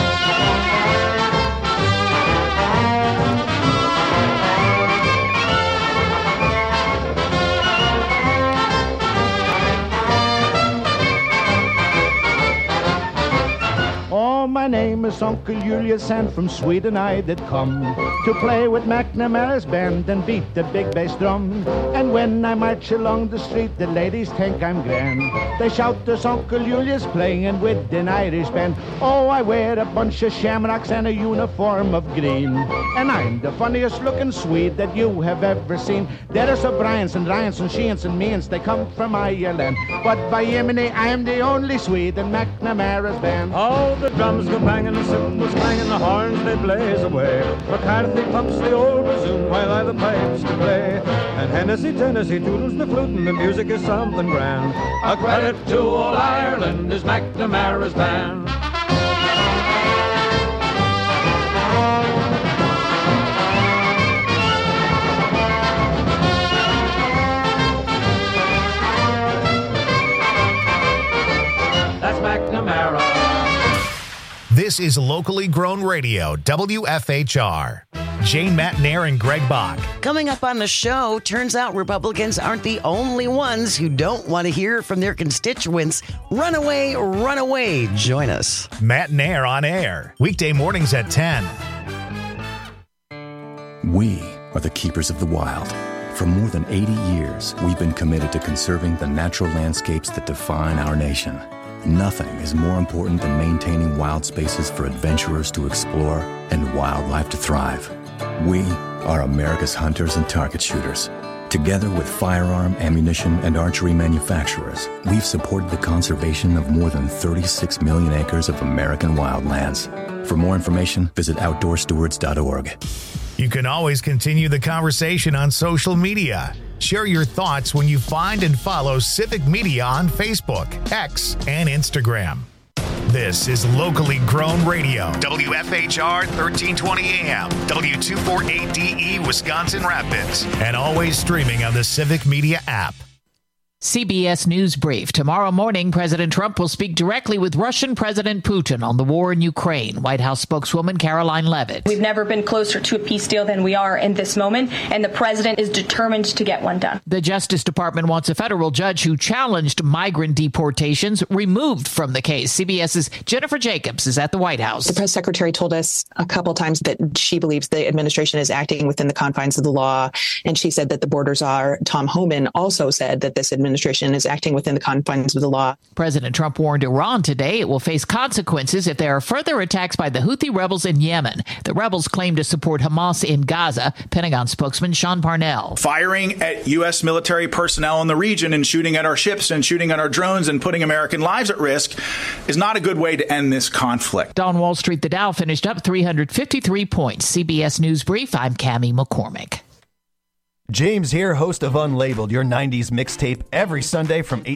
Oh, my name is Uncle Julius, and from Sweden I did come to play with McNamara's band and beat the big bass drum. And when I march along the street, the ladies think I'm grand. They shout, there's Uncle Julius playing with an Irish band. Oh, I wear a bunch of shamrocks and a uniform of green, and I'm the funniest looking Swede that you have ever seen. There's O'Briens and Ryans and Sheehan's and Means, they come from Ireland, but by Yemeni I am the only Swede in McNamara's band. Oh, the drums go banging, the cymbals clanging, the horns they blaze away. McCarthy pumps the old bassoon while I the pipes to play. And Hennessy, Tennessee tootles the flute and the music is something grand. A credit to old Ireland is McNamara's band. That's McNamara. This is locally grown radio, W F H R. Jane Matnair and Greg Bach. Coming up on the show, turns out Republicans aren't the only ones who don't want to hear from their constituents. Run away, run away. Join us. Matnair on air. Weekday mornings at ten. We are the keepers of the wild. For more than eighty years, we've been committed to conserving the natural landscapes that define our nation. Nothing is more important than maintaining wild spaces for adventurers to explore and wildlife to thrive. We are America's hunters and target shooters. Together with firearm, ammunition, and archery manufacturers, we've supported the conservation of more than thirty-six million acres of American wildlands. For more information, visit outdoor stewards dot org. You can always continue the conversation on social media. Share your thoughts when you find and follow Civic Media on Facebook, X, and Instagram. This is locally grown radio. W F H R thirteen twenty A M, W two forty-eight D E, Wisconsin Rapids, and always streaming on the Civic Media app. C B S News Brief. Tomorrow morning, President Trump will speak directly with Russian President Putin on the war in Ukraine. White House spokeswoman Caroline Leavitt. We've never been closer to a peace deal than we are in this moment, and the president is determined to get one done. The Justice Department wants a federal judge who challenged migrant deportations removed from the case. CBS's Jennifer Jacobs is at the White House. The press secretary told us a couple times that she believes the administration is acting within the confines of the law, and she said that the borders are. Tom Homan also said that this administration administration is acting within the confines of the law. President Trump warned Iran today it will face consequences if there are further attacks by the Houthi rebels in Yemen. The rebels claim to support Hamas in Gaza. Pentagon spokesman Sean Parnell. Firing at U S military personnel in the region and shooting at our ships and shooting at our drones and putting American lives at risk is not a good way to end this conflict. On Wall Street, the Dow finished up three hundred fifty-three points. C B S News Brief, I'm Cammie McCormick. James here, host of Unlabeled, your nineties mixtape, every Sunday from eight